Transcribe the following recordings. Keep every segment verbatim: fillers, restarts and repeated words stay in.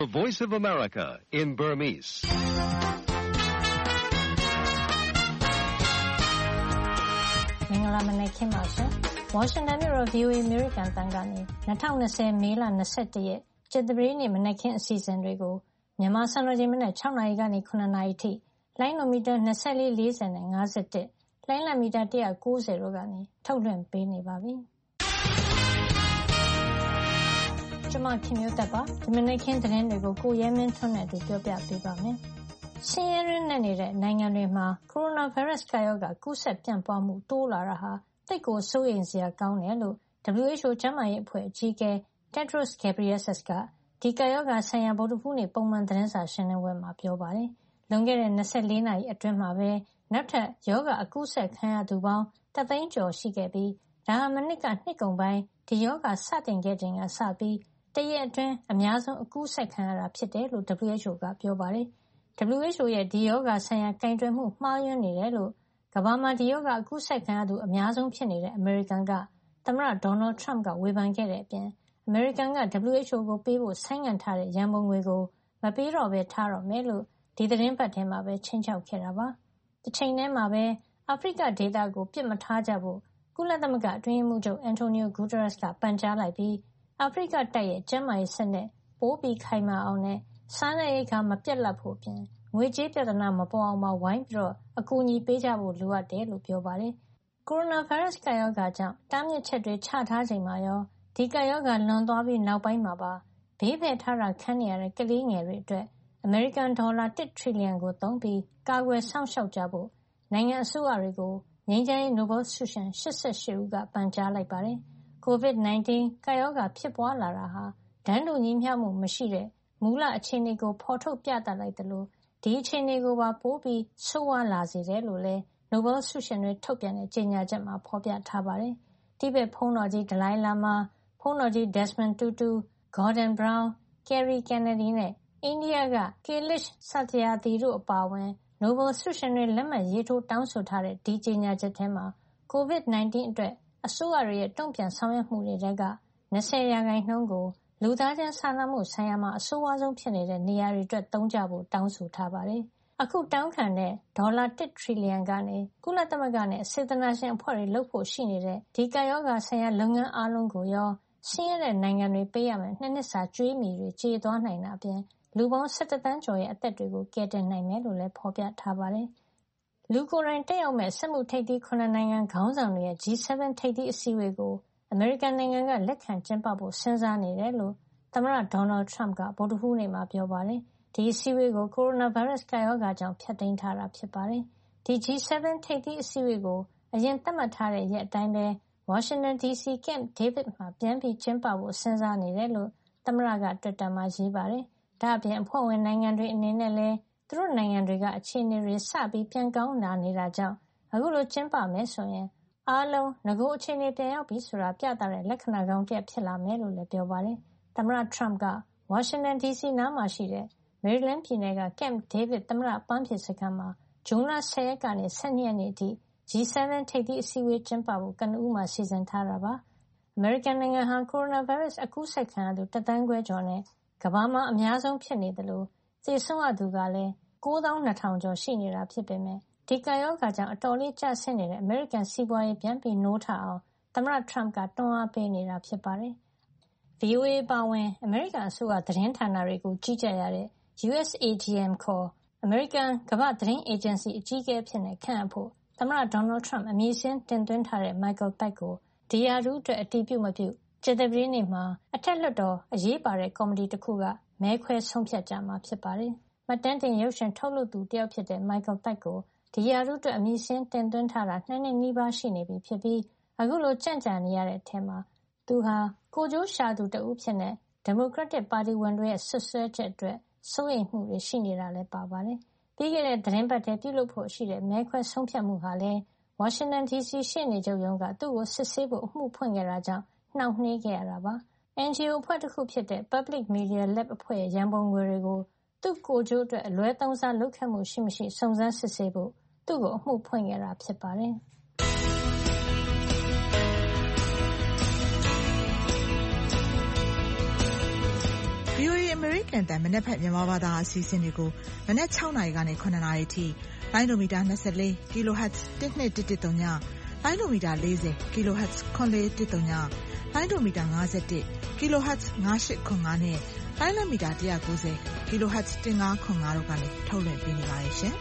The Voice of America in Burmese. ။မင်္ဂလာမနက်ခင်းပါရှင်။ Washington မြို့တော် V O A American တန်ကနေ၂၀၂၀မေလ၂၁ရက်ကြာသပတေးနေ့မနက်ခင်းအစီအစဉ်တွေကိုမြန်မာစံတော်ချိန်မနက်၆နာရီကနေ၇နာရီထိလိုင်းနိုမီတာ၂၄ ၄၀နဲ့၅၁လိုင်းလံမီတာ၁၉၀တို့ကနေထုတ်လွှင့်ပေးနေပါပြီ။ကျွန်မခင်မျိုးသက်ပါဒီမနက်ခင်းသတင်းတွေကိုကိုရဲမင်းထွန်းနဲ့အတူပြောပြပေးပါမယ်။ဆင်းရဲတွင်းနဲ့နေတဲ့နိုင်ငံတွေမှာကိုရိုနာဗိုင်းရပ်စ်ကာရောဂါကူးစက်ပြန့်ပွားမှုတိုးလာတာဟာသိပ်ကိုစိုးရိမ်စရာကောင်းတယ်လို့ W H O ကျန်းမာရေးအဖွဲ့အကြီးအကဲ Tedros Adhanom Ghebreyesus ကဒီကာရောဂါဆိုင်ရာဗုဒ္ဓဟူးနေ့ပုံမှန်သတင်းစာရှင်းလင်းပွဲမှာပြောပါတယ်။လွန်ခဲ့တဲ့၂၄နာရီအတွင်းမှာပဲနောက်ထပ်ရောဂါအကူးစက်ခံရသူပေါင်းတသိန်းကျော်ရှိခဲ့ပြီးဒါဟာမနှစ်ကနှစ်ကုန်ပိုင်းဒီရောဂါစတင်ခဲ့ချိန်ကစပြီးတရက်အတွင်းအများဆုံးအကူးစက်ခံရတာဖြစ်တယ်လို့ W H O ကပြောပါတယ်။ W H O ရဲ့ဒီရောဂါဆိုင်ရာကင်တွယ်မှုမှားယွင်းနေတယ်လို့ကမ္ဘာမှာဒီရောဂါအကူးစက်ခံရသူအများဆုံးဖြစ်နေတဲ့အမေရိကန်ကသမ္မတဒေါ်နယ်ထရမ့်ကဝေဖန်ခဲ့တဲ့အပြင်အမေရိကန်က W H O ကိုပေးဖို့ဆိုင်းငံ့ထားတဲ့ရန်ပုံငွေကိုမပေးတော့ဘဲထားတော့မယ်လို့ဒီသတင်းပတ်ထဲမှာပဲခြိမ်းခြောက်ခဲ့တာပါ။တစ်ချိန်တည်းမှာပဲအာဖရိကဒေသကိုပြစ်မထားကြဖို့ကုလသမဂ္ဂအတွင်းရေးမှူးချုပ်အန်တိုနီယိုဂူတာရက်စ်ကပန်ကြားလိုက်ပြီးအာဖရိကတိုက်ရဲ့ကျန်းမာရေးစနစ်ပိုပြီးခိုင်မာအောင်နဲ့စားနပ်ရိက္ခာမပြတ်လပ်ဖို့ပြင်ငွေကြေးပြဿနာမပေါ်အောင်ဝိုင်းပြီးအကူအညီပေးကြဖို့လိုအပ်တယ်လို့ပြောပါတယ်။ကိုရိုနာဗိုင်းရပ်စ်ကာရောဂါကြောင့်တားမြစ်ချက်တွေချထားချိန်မှာရောဒီကာရောဂါလွန်သွားပြီးနောက်ပိုင်းမှာပါဘေးဖယ်ထားတာခံနေရတဲ့ကလေးငယ်တွေအတွက်အမေရိကန်ဒေါ်လာတစ်ထရီလီယံကိုသုံးပြီးကာကွယ်စောင့်ရှောက်ကြဖို့နိုင်ငံအစိုးရတွေကိုငြိမ်းချမ်းရေးနိုဘယ်ဆုရှင်၈၈ဦးကပန်ကြားလိုက်ပါတယ်။ ကိုဗစ်၁၉ ကာရောဂါဖြစ်ပွားလာတာဟာတန်းတူညီမျှမှုမရှိတဲ့မူလအခြေအနေကိုဖော်ထုတ်ပြသလိုက်သလိုဒီအခြေအနေကိုပါပိုပြီးဆိုးဝါးလာစေတယ်လို့လည်းနိုဘယ်ဆုရှင်တွေထုတ်ပြန်တဲ့ကြေညာချက်မှာဖော်ပြထားပါတယ်။တိဘက်ဘုန်းတော်ကြီးဒလိုင်းလာမာဘုန်းတော်ကြီးဒက်စမန်တူတူဂေါ်ဒန်ဘရောင်းကယ်ရီကင်နဒီနဲ့အိန္ဒိယကကေလစ်ဆတ်ယာသီတို့အပါအဝင်နိုဘယ်ဆုရှင်တွေလက်မှတ်ရေးထိုးတောင်းဆိုထားတဲ့ဒီကြေညာချက်ထဲမှာကိုဗစ်၁၉အတွက်အစိုးရတွေရဲ့တုံ့ပြန်ဆောင်ရွက်မှုတွေက၂၀ရာခိုင်နှုန်းကိုလူသားချင်းစာနာမှုဆိုင်ရာမှာအဆိုးဝါးဆုံးဖြစ်နေတဲ့နေရာတွေအတွက်သုံးကြဖို့တောင်းဆိုထားပါတယ်။အခုတောင်းခံတဲ့ဒေါ်လာတစ်ထရီလီယံကနေကုလသမဂ္ဂနဲ့စေတနာရှင်အဖွဲ့တွေလုပ်ဖို့ရှိနေတဲ့ဒီကာရောဂါဆိုင်ရာလုပ်ငန်းအားလုံးကိုရောဆင်းရဲတဲ့နိုင်ငံတွေပေးရမယ့်နှစ်နှစ်စာကြွေးမြီတွေကျေသွားနိုင်တာအပြင်လူပေါင်း၁၁တန်းကျော်ရဲ့အသက်တွေကိုကယ်တင်နိုင်မယ်လို့လည်းဖော်ပြထားပါတယ်။လူကိုယ်တိုင်တက်ရောက်မဲ့စက်မှုထိပ်သီး၇နိုင်ငံခေါင်းဆောင်တွေရဲ့ G ၇ ထိပ်သီးအစည်းအဝေးကိုအမေရိကန်နိုင်ငံကလက်ခံကျင်းပဖို့စဉ်းစားနေတယ်လို့သမ္မတဒေါ်နယ်ထရမ့်ကဗုဒ္ဓဟူးနေ့မှာပြောပါတယ်။ဒီအစည်းအဝေးကိုကိုရိုနာဗိုင်းရပ်စ်ကာရောဂါကြောင့်ဖျက်သိမ်းထားတာဖြစ်ပါတယ်။ဒီ G ၇ ထိပ်သီးအစည်းအဝေးကိုအရင်သတ်မှတ်ထားတဲ့ရက်အတိုင်းပဲဝါရှင်တန်ဒီစီကမ်ဒေးဗစ်မှာပြန်ပြီးကျင်းပဖို့စဉ်းစားနေတယ်လို့သမ္မတကတွစ်တာမှာရေးပါတယ်။ဒါ့အပြင်အဖွဲ့ဝင်နိုင်ငံတွေအနေနဲ့လည်းသူတို့နိုင်ငံတွေကအခြေအနေတွေစပြီးပြန်ကောင်းလာနေတာကြောင့်အခုလိုကျင်းပမယ်ဆိုရင်အားလုံးငကိုအခြေအနေပြန်ရောက်ပြီဆိုတာပြသတဲ့လက္ခဏာကောင်းတစ်ရပ်ဖြစ်လာမယ်လို့လည်းပြောပါတယ်။သမ္မတထရမ့်ကဝါရှင်တန်ဒီစီနားမှာရှိတဲ့မေရီလန်းပြည်နယ်ကကမ်ဒေးဗစ်သမ္မတပန်းဖြေစခန်းမှာဇွန်လ၁၀ရက်ကနေ၁၂ရက်နေ့အထိ G ၇ ထိပ်သီးအစည်းအဝေးကျင်းပဖို့ကနဦးမှာစီစဉ်ထားတာပါ။အမေရိကန်နိုင်ငံဟာကိုရိုနာဗိုင်းရပ်စ်အကူးစက်ခံရသူတသန်းခွဲကျော်နဲ့ကမ္ဘာမှာအများဆုံးဖြစ်နေသလိုသေဆုံးရသူကလည်း၉သောင်း၂ထောင်ကျော်ရှိနေတာဖြစ်ပေမဲ့ဒီကာရောဂါကြောင့်အတော်လေးကျဆင်းနေတဲ့အမေရိကန်စီးပွားရေးပြန်ပြီးနိုးထအောင်သမ္မတထရမ့်ကတွန်းအားပေးနေတာဖြစ်ပါတယ်။ V O A ပါဝင်အမေရိကန်အစိုးရသတင်းဌာနတွေကိုကြီးကြပ်ရတဲ့ U S A G M ခေါ်အမေရိကန်ကမ္ဘာ့သတင်းအေဂျင်စီအကြီးအကဲအဖြစ်ခန့်အပ်ဖို့သမ္မတဒေါ်နယ်ထရမ့်အမည်စာရင်းတင်သွင်းထားတဲ့ Michael Pack ကိုဒီရာထူးအတွက်အတည်ပြုမပြုကြာသပတေးနေ့မှာအထက်လွှတ်တော်အရေးပါတဲ့ကော်မတီတစ်ခုကမဲခွဲဆုံးဖြတ်ကြမှာဖြစ်ပါတယ်။မှတ်တမ်းတင်ရုပ်ရှင်ထုတ်လုပ်သူတစ်ယောက်ဖြစ်တဲ့ Michael Pack ကိုဒီရာထူးအတွက်အမည်စာရင်းတင်သွင်းထားတာနှစ်နှစ်နီးပါးရှိနေပြီဖြစ်ပြီးအခုလိုကြန့်ကြာနေရတဲ့အထဲမှာသူဟာကိုယ်ကျိုးရှာသူတဦးဖြစ်တဲ့ဒီမိုကရက်တစ်ပါတီဝင်တွေရဲ့ဆွဆွဲချက်အတွက်စိုးရိမ်မှုတွေရှိနေတာလည်းပါပါတယ်။ပြီးခဲ့တဲ့သတင်းပတ်ထဲပြုလုပ်ဖို့ရှိတဲ့မဲခွဲဆုံးဖြတ်မှုဟာလည်းဝါရှင်တန်ဒီစီရှေ့နေချုပ်ရုံးကသူ့ကိုစစ်ဆေးဖို့အမှုဖွင့်ခဲ့တာကြောင့်နှောင့်နှေးခဲ့ရတာပါ။ N G O အဖွဲ့တစ်ခုဖြစ်တဲ့ Public Media Lab အဖွဲ့ရဲ့ရန်ပုံငွေတွေကိုသူ့ကိုယ်ကျိုးအတွက်အလွဲသုံးစားလုပ်ခဲ့မှုရှိမရှိစုံစမ်းစစ်ဆေးဖို့သူ့ကိုအမှုဖွင့်ခဲ့တာဖြစ်ပါတယ်။ V V O A American တန်မနက်ဖက်မြန်မာဘာသာအစီအစဉ်တွေကိုမနက်၆နာရီကနေ၇နာရီထိလိုင်းဒိုမီတာ၂၄ kilohertz တစ်နှစ်တစ်တစ်သုံးညလိုင်းဒိုမီတာ၄၀ kilohertz ခွန်လေးတစ်သုံးညလိုင်းဒိုမီတာ၅၁ kilohertz ၅၈ခွန်၅နဲ့လိုင်းလမီတာ၁၉၀ kilohertz ၁၅ခွန်၅တို့ကနေထုတ်လွှင့်ပေးနေပါတယ်ရှင်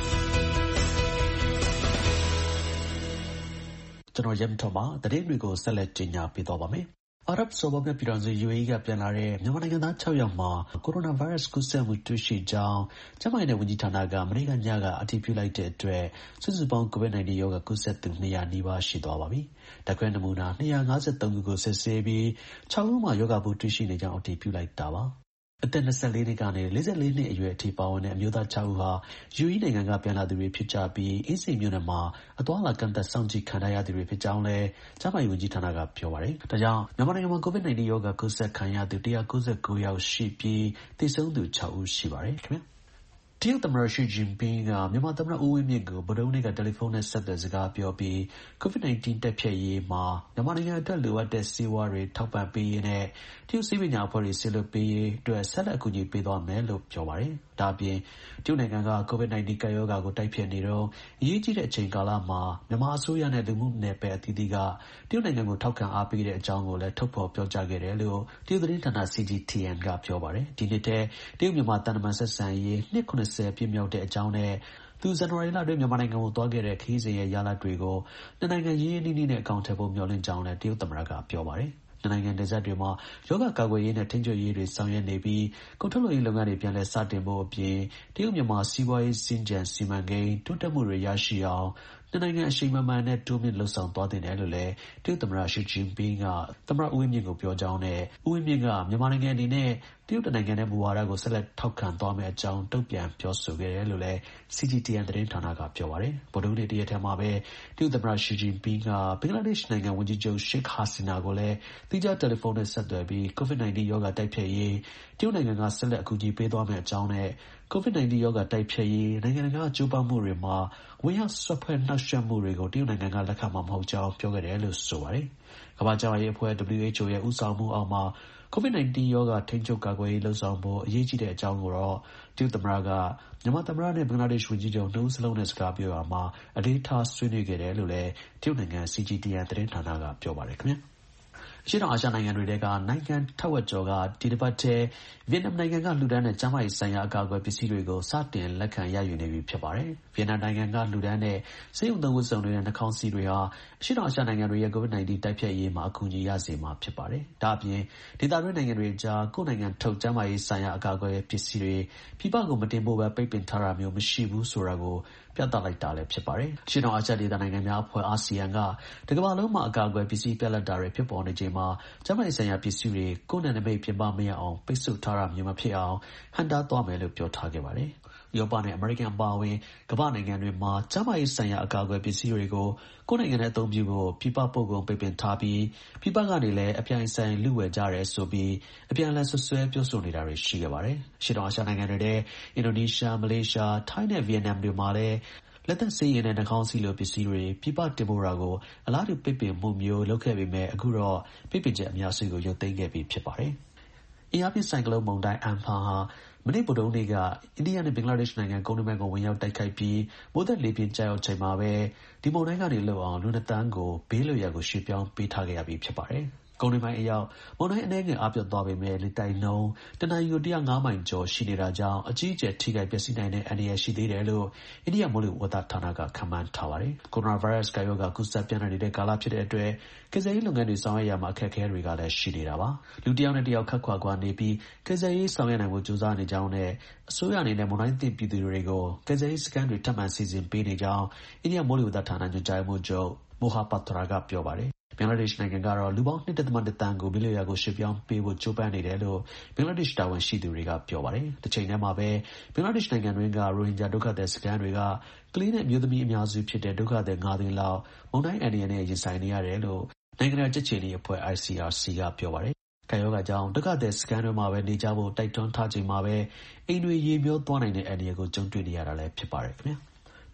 ကျွန်တော်ရမ်ထော်မှာတရင်တွေကိုဆက်လက်တင်ပြပေးတော့ပါမယ်အာရပ်စော်ဘွားများပြည်ထောင်စု U A E ကပြန်လာတဲ့မြန်မာနိုင်ငံသား၆ယောက်မှာကိုရိုနာဗိုင်းရပ်စ်ကူးစက်မှုတွေ့ရှိကြောင်းကျန်းမာရေးနဲ့ဝန်ကြီးဌာနကမနေ့ကညကအတည်ပြုလိုက်တဲ့အတွက်စုစုပေါင်း ကိုဗစ်၁၉ ရောဂါကူးစက်သူ၂၀၀နီးပါးရှိသွားပါပြီ။ဓာတ်ခွဲနမူနာ၂၅၃ခုကိုစစ်ဆေးပြီး၆ဦးမှာရောဂါပိုးတွေ့ရှိနေကြောင်းအတည်ပြုလိုက်တာပါ။အသက်၂၄နှစ်ကနေ၄၄နှစ်အရွယ်အထိပါဝင်တဲ့အမျိုးသား၆ဦးဟာ U A E နိုင်ငံကပြန်လာသူတွေဖြစ်ကြပြီးအင်းစိန်မြို့နယ်မှာအသွားအလာကန့်သတ်စောင့်ကြည့်ခံထားရသူတွေဖြစ်ကြောင်းလည်းကျန်းမာရေးဝန်ကြီးဌာနကပြောပါတယ်။ဒါကြောင့်မြန်မာနိုင်ငံမှာ ကိုဗစ်၁၉ ရောဂါကူးစက်ခံရသူ၁၉၉ယောက်ရှိပြီးသေဆုံးသူ၆ဦးရှိပါတယ်ခင်ဗျာ။တရုတ်သမ္မတရှီကျင်းပင်းကမြန်မာသမ္မတဦးဝင်းမြင့်ကိုဗုဒ္ဓဟူးနေ့ကတယ်လီဖုန်းနဲ့ဆက်သွယ်စကားပြောပြီးကိုဗစ်၁၉တိုက်ဖျက်ရေးမှာမြန်မာနိုင်ငံအတွက်လိုအပ်တဲ့ဆေးဝါးတွေထောက်ပံ့ပေးရေးနဲ့တရုတ်ဆေးပညာအဖွဲ့တွေဆေးလွှတ်ပေးရေးအတွက်ဆက်လက်အကူအညီပေးသွားမယ်လို့ပြောပါတယ်။ဒါ့အပြင်တရုတ်နိုင်ငံကကိုဗစ်၁၉ကပ်ရောဂါကိုတိုက်ဖျက်နေတော့အရေးကြီးတဲ့အချိန်ကာလမှာမြန်မာအစိုးရနဲ့လူမှုနယ်ပယ်အသီးသီးကတရုတ်နိုင်ငံကိုထောက်ခံအားပေးတဲ့အကြောင်းကိုလည်းထုတ်ဖော်ပြောကြားခဲ့တယ်လို့တရုတ်သတင်းဌာန C G T N ကပြောပါတယ်။ဒီနှစ်ထဲတရုတ်မြန်မာတန်တမန်ဆက်ဆံရေးနှစ်၇၀ပြည့်မြောက်တဲ့အကြောင်းနဲ့သူဇန်နဝါရီလအတွင်းမြန်မာနိုင်ငံကိုသွားခဲ့တဲ့ခရီးစဉ်ရဲ့ရလဒ်တွေကိုနှစ်နိုင်ငံရင်းရင်းနှီးနှီးနဲ့အကောင့်ထဲပေါ်မျှော်လင့်ကြောင်းလည်းတရုတ်သမ္မတကပြောပါတယ်။နှစ်နိုင်ငံနယ်စပ်တွေမှာရောဂါကာကွယ်ရေးနဲ့ထိန်းချုပ်ရေးတွေဆောင်ရွက်နေပြီးကုန်ထုတ်လုပ်ရေးလုပ်ငန်းတွေပြန်လည်စတင်ဖို့အပြင်တရုတ်မြန်မာစီးပွားရေးစင်ကြံစီမံကိန်းတိုးတက်မှုတွေရရှိအောင်နှစ်နိုင်ငံအရှိန်မှန်မှန်နဲ့တိုးမြင့်လှုပ်ဆောင်သွားတင်တယ်လို့လည်းတရုတ်သမ္မတရှီကျင်းပင်းကသမ္မတဦးဝင်းမြင့်ကိုပြောကြောင်းနဲ့ဦးဝင်းမြင့်ကမြန်မာနိုင်ငံအနေနဲ့တရုတ်နိုင်ငံရဲ့မူဝါဒကိုဆက်လက်ထောက်ခံသွားမယ့်အကြောင်းတုံ့ပြန်ပြောဆိုခဲ့တယ်လို့လည်း C G T N သတင်းဌာနကပြောပါတယ်။ဗုဒ္ဓဟူးနေ့တရက်ထဲမှာပဲတရုတ်သမ္မတရှီကျင်းပင်းကဘင်္ဂလားဒေ့ရှ်နိုင်ငံဝန်ကြီးချုပ်ရှိခ်ဟာစီနာကိုလည်းသီးခြားတယ်လီဖုန်းနဲ့ဆက်သွယ်ပြီးကိုဗစ်၁၉ရောဂါတိုက်ဖျက်ရေးတရုတ်နိုင်ငံကဆက်လက်အကူအညီပေးသွားမယ့်အကြောင်းနဲ့ကိုဗစ်၁၉ရောဂါတိုက်ဖျက်ရေးနိုင်ငံတကာကြိုးပမ်းမှုတွေမှာဝင်ရောက်စွက်ဖက်နှောက်ယှက်မှုတွေကိုတရုတ်နိုင်ငံကလက်ခံမှာမဟုတ်ကြောင်းပြောခဲ့တယ်လို့ဆိုပါတယ်။ကမ္ဘာ့ကျန်းမာရေးအဖွဲ့ W H O ရဲ့ဦးဆောင်မှုအောက်မှာကိုဗစ်၁၉ရောဂါထိန်းချုပ်ကာကွယ်ရေးလှုပ်ဆောင်ဖို့အရေးကြီးတဲ့အကြောင်းကိုတော့တရုတ်သမ္မတကမြန်မာသမ္မတနဲ့ဘင်္ဂလားဒေ့ရှ်ဝန်ကြီးချုပ်နှစ်ဦးစလုံးနဲ့စကားပြောရမှာအလေးထားဆွေးနွေးခဲ့တယ်လို့လည်းတရုတ်နိုင်ငံ C G T N သတင်းဌာနကပြောပါတယ်ခင်ဗျာ။အရှေ့တောင်အာရှနိုင်ငံတွေထဲကနိုင်ငံထက်ဝက်ကျော်ကဒီတစ်ပတ်ထဲဗီယက်နမ်နိုင်ငံကလှူဒန်းတဲ့ကျန်းမာရေးဆိုင်ရာအကာအကွယ်ပစ္စည်းတွေကိုစတင်လက်ခံရယူနေပြီဖြစ်ပါတယ်။ဗီယက်နမ်နိုင်ငံကလှူဒန်းတဲ့ဆေးရုံသုံးဝတ်စုံတွေနဲ့နှာခေါင်းစည်းတွေဟာအရှေ့တောင်အာရှနိုင်ငံတွေရဲ့ကိုဗစ်၁၉တိုက်ဖျက်ရေးမှာအကူအညီရစေမှာဖြစ်ပါတယ်။ဒါ့အပြင်ဒေသတွင်းနိုင်ငံတွေကြားကိုယ့်နိုင်ငံထုတ်ကျန်းမာရေးဆိုင်ရာအကာအကွယ်ပစ္စည်းတွေပြည်ပကိုမတင်ဖို့ပဲပိတ်ပင်ထားတာမျိုးမရှိဘူးဆိုတာကိုပြသလိုက်တာလည်းဖြစ်ပါတယ်။အရှေ့တောင်အာရှဒေသနိုင်ငံများအဖွဲ့အာဆီယံကတကမ္ဘာလုံးမှာအကာအကွယ်ပစ္စည်းပြတ်လတ်တာတွေဖြစ်ပေါ်နေချိန်မှာကျန်းမာရေးဆိုင်ရာပစ္စည်းတွေကိုယ်နဲ့နမိတ်ပြင်ပမရအောင်ပိတ်ဆို့ထားတာမျိုးမဖြစ်အောင်ဟန်တားသွားမယ်လို့ပြောထားခဲ့ပါတယ်။ဥရောပနဲ့အမေရိကန်အပါအဝင်ကမ္ဘာနိုင်ငံတွေမှာကျန်းမာရေးဆိုင်ရာအကာအကွယ်ပစ္စည်းတွေကိုကိုယ့်နိုင်ငံနဲ့အသုံးပြုဖို့ပြည်ပပို့ကုန်ပိတ်ပင်ထားပြီးပြည်ပကနေလည်းအပြိုင်ဆိုင်လူဝယ်ကြတယ်ဆိုပြီးအပြန်အလှန်ဆွဆွဲပြောဆိုနေတာတွေရှိခဲ့ပါတယ်။အရှေ့တောင်အာရှနိုင်ငံတွေထဲအင်ဒိုနီးရှားမလေးရှားထိုင်းနဲ့ဗီယက်နမ်တွေမှာလည်းလက်သက်ဆေးရည်နဲ့နှာခေါင်းစည်းလိုပစ္စည်းတွေပြည်ပတင်ပို့တာကိုအလားတူပိတ်ပင်မှုမျိုးလုပ်ခဲ့ပေမဲ့အခုတော့ပိတ်ပင်ချက်အများစုကိုရုပ်သိမ်းခဲ့ပြီးဖြစ်ပါတယ်။အင်အားပြင်းဆိုင်ကလုန်းမုန်တိုင်းအမ်ဖန်ဟာမနေ့ဗုဒ္ဓဟူးနေ့ကအိန္ဒိယနဲ့ဘင်္ဂလားဒေ့ရှ်နိုင်ငံကုန်းတွင်းပိုင်းကိုဝင်ရောက်တိုက်ခိုက်ပြီးမိုးသက်လေပြင်းကျရောက်ချိန်မှာပဲဒီမုန်တိုင်းကနေလွတ်အောင်လူနှစ်သန်းကိုဘေးလွတ်ရာကိုရွှေ့ပြောင်းပေးထားခဲ့ရပြီးဖြစ်ပါတယ်။ကုန်းတွင်းပိုင်းအရောက်မုန်တိုင်းအနည်းငယ်အားပျော့သွားပေမဲ့လေတိုက်နှုန်းတနာရီကို၁၀၅မိုင်ကျော်ရှိနေတာကြောင့်အကြီးအကျယ်ထိခိုက်ပျက်စီးနိုင်တဲ့အန္တရာယ်ရှိသေးတယ်လို့အိန္ဒိယမိုးလေဝသဌာနကခန့်မှန်းထားပါတယ်။ကိုရိုနာဗိုင်းရပ်စ်ကပ်ရောဂါကူးစက်ပြန့်နှံ့နေတဲ့ကာလဖြစ်တဲ့အတွက်ကယ်ဆယ်ရေးလုပ်ငန်းတွေဆောင်ရွက်ရမှာအခက်အခဲတွေကလည်းရှိနေတာပါ။လူတစ်ယောက်နဲ့တစ်ယောက်ခပ်ခွာခွာနေပြီးကယ်ဆယ်ရေးဆောင်ရွက်နိုင်ဖို့ကြိုးစားနေကြောင်းနဲ့အစိုးရအနေနဲ့မုန်တိုင်းသင့်ပြည်သူတွေကိုကယ်ဆယ်ရေးစခန်းတွေထပ်မံစီစဉ်ပေးနေကြောင်းအိန္ဒိယမိုးလေဝသဌာနညွှန်ကြားရေးမှူးချုပ်မိုဟာပတ်ရာကပြောပါတယ်။ဘင်္ဂလားဒေ့ရှ်နိုင်ငံကတော့လူပေါင်း ၂.၁ သန်းကိုဘေးလွတ်ရာကိုရွှေ့ပြောင်းပေးဖို့ကြိုးပမ်းနေတယ်လို့ဘင်္ဂလားဒေ့ရှ်တာဝန်ရှိသူတွေကပြောပါတယ်။တစ်ချိန်တည်းမှာပဲဘင်္ဂလားဒေ့ရှ်နိုင်ငံတွင်းကရိုဟင်ဂျာဒုက္ခသည်စခန်းတွေကကလေးနဲ့အမျိုးသမီးအများစုဖြစ်တဲ့ဒုက္ခသည်၅သိန်းလောက်မုန်တိုင်းအန္တရာယ်နဲ့ရင်ဆိုင်နေရတယ်လို့နိုင်ငံတကာကြက်ခြေနီအဖွဲ့ I C R C ကပြောပါတယ်။ကပ်ရောဂါကြောင့်ဒုက္ခသည်စခန်းတွေမှာပဲနေကြဖို့တိုက်တွန်းထားချိန်မှာပဲအိမ်တွေရေမျောသွားနိုင်တဲ့အန္တရာယ်ကိုကြုံတွေ့နေရတာလည်းဖြစ်ပါတယ်ခင်ဗျာ။ ဘ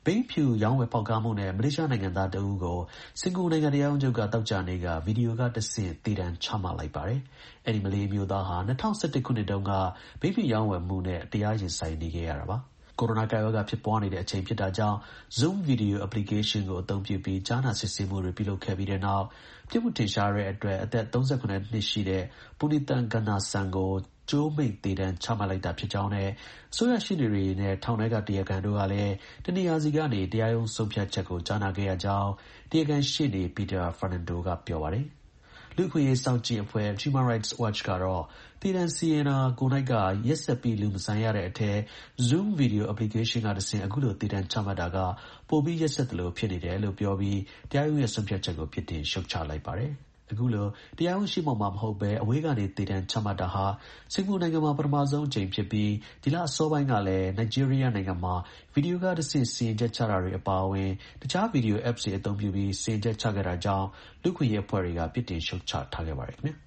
ဘိန်းဖြူရောင်းဝယ်ဖောက်ကားမှုနဲ့မလေးရှားနိုင်ငံသားတဦးကိုစင်ကာပူနိုင်ငံတရားရုံးချုပ်ကတောက်ကြနေကဗီဒီယိုကတဆင့်သေဒဏ်ချမှတ်လိုက်ပါတယ်။အဲဒီမလေးမျိုးသားဟာ၂၀၁၁ခုနှစ်တုန်းကဘိန်းဖြူရောင်းဝယ်မှုနဲ့တရားရင်ဆိုင်နေခဲ့ရတာပါ။ကိုရိုနာကပ်ရောဂါဖြစ်ပွားနေတဲ့အချိန်ဖြစ်တာကြောင့် Zoom Video Application ကိုအသုံးပြုပြီးကြားနာစစ်ဆေးမှုတွေပြုလုပ်ခဲ့ပြီးတဲ့နောက်ပြစ်မှုထင်ရှားတဲ့အတွက်အသက်၃၇နှစ်ရှိတဲ့ Punithan Gannasan ကိုကျိုးမိန့်သေဒဏ်ချမှတ်လိုက်တာဖြစ်ကြောင်းနဲ့အစိုးရရှေ့နေတွေနဲ့ထောင်ထဲကတရားခံတို့ကလည်းတနေရာစီကနေတရားရုံးဆုံးဖြတ်ချက်ကိုကြားနာခဲ့ရကြောင်းတရားခံရှေ့နေ Peter Fernando ကပြောပါတယ်။လူ့အခွင့်အရေးစောင့်ကြည့်အဖွဲ့ Human Rights Watch ကတော့သေဒဏ်စီရင်တာကိုယ်၌ကရက်စက်ပြီးလူမဆန်ရတဲ့အထက် Zoom Video Application ကတဆင့်အခုလိုသေဒဏ်ချမှတ်တာကပိုပြီးရက်စက်သလိုဖြစ်နေတယ်လို့ပြောပြီးတရားရုံးရဲ့ဆုံးဖြတ်ချက်ကိုပြစ်တင်ရှုတ်ချလိုက်ပါတယ်။အခုလိုတရားရုံးရှိမှမှာမဟုတ်ပဲအဝေးကနေသေဒဏ်ချမှတ်တာဟာစင်ကာပူနိုင်ငံမှာပထမဆုံးအကြိမ်ဖြစ်ပြီးဒီလအစောပိုင်းကလည်းနိုင်ဂျီးရီးယားနိုင်ငံမှာဗီဒီယိုကတဆင့်စီရင်ချက်ချတာတွေအပါအဝင်တခြားဗီဒီယို apps တွေအသုံးပြုပြီးစီရင်ချက်ချခဲ့တာကြောင့်လူ့အခွင့်အရေးအဖွဲ့တွေကပြစ်တင်ရှုတ်ချထားခဲ့ပါတယ်ခင်ဗျာ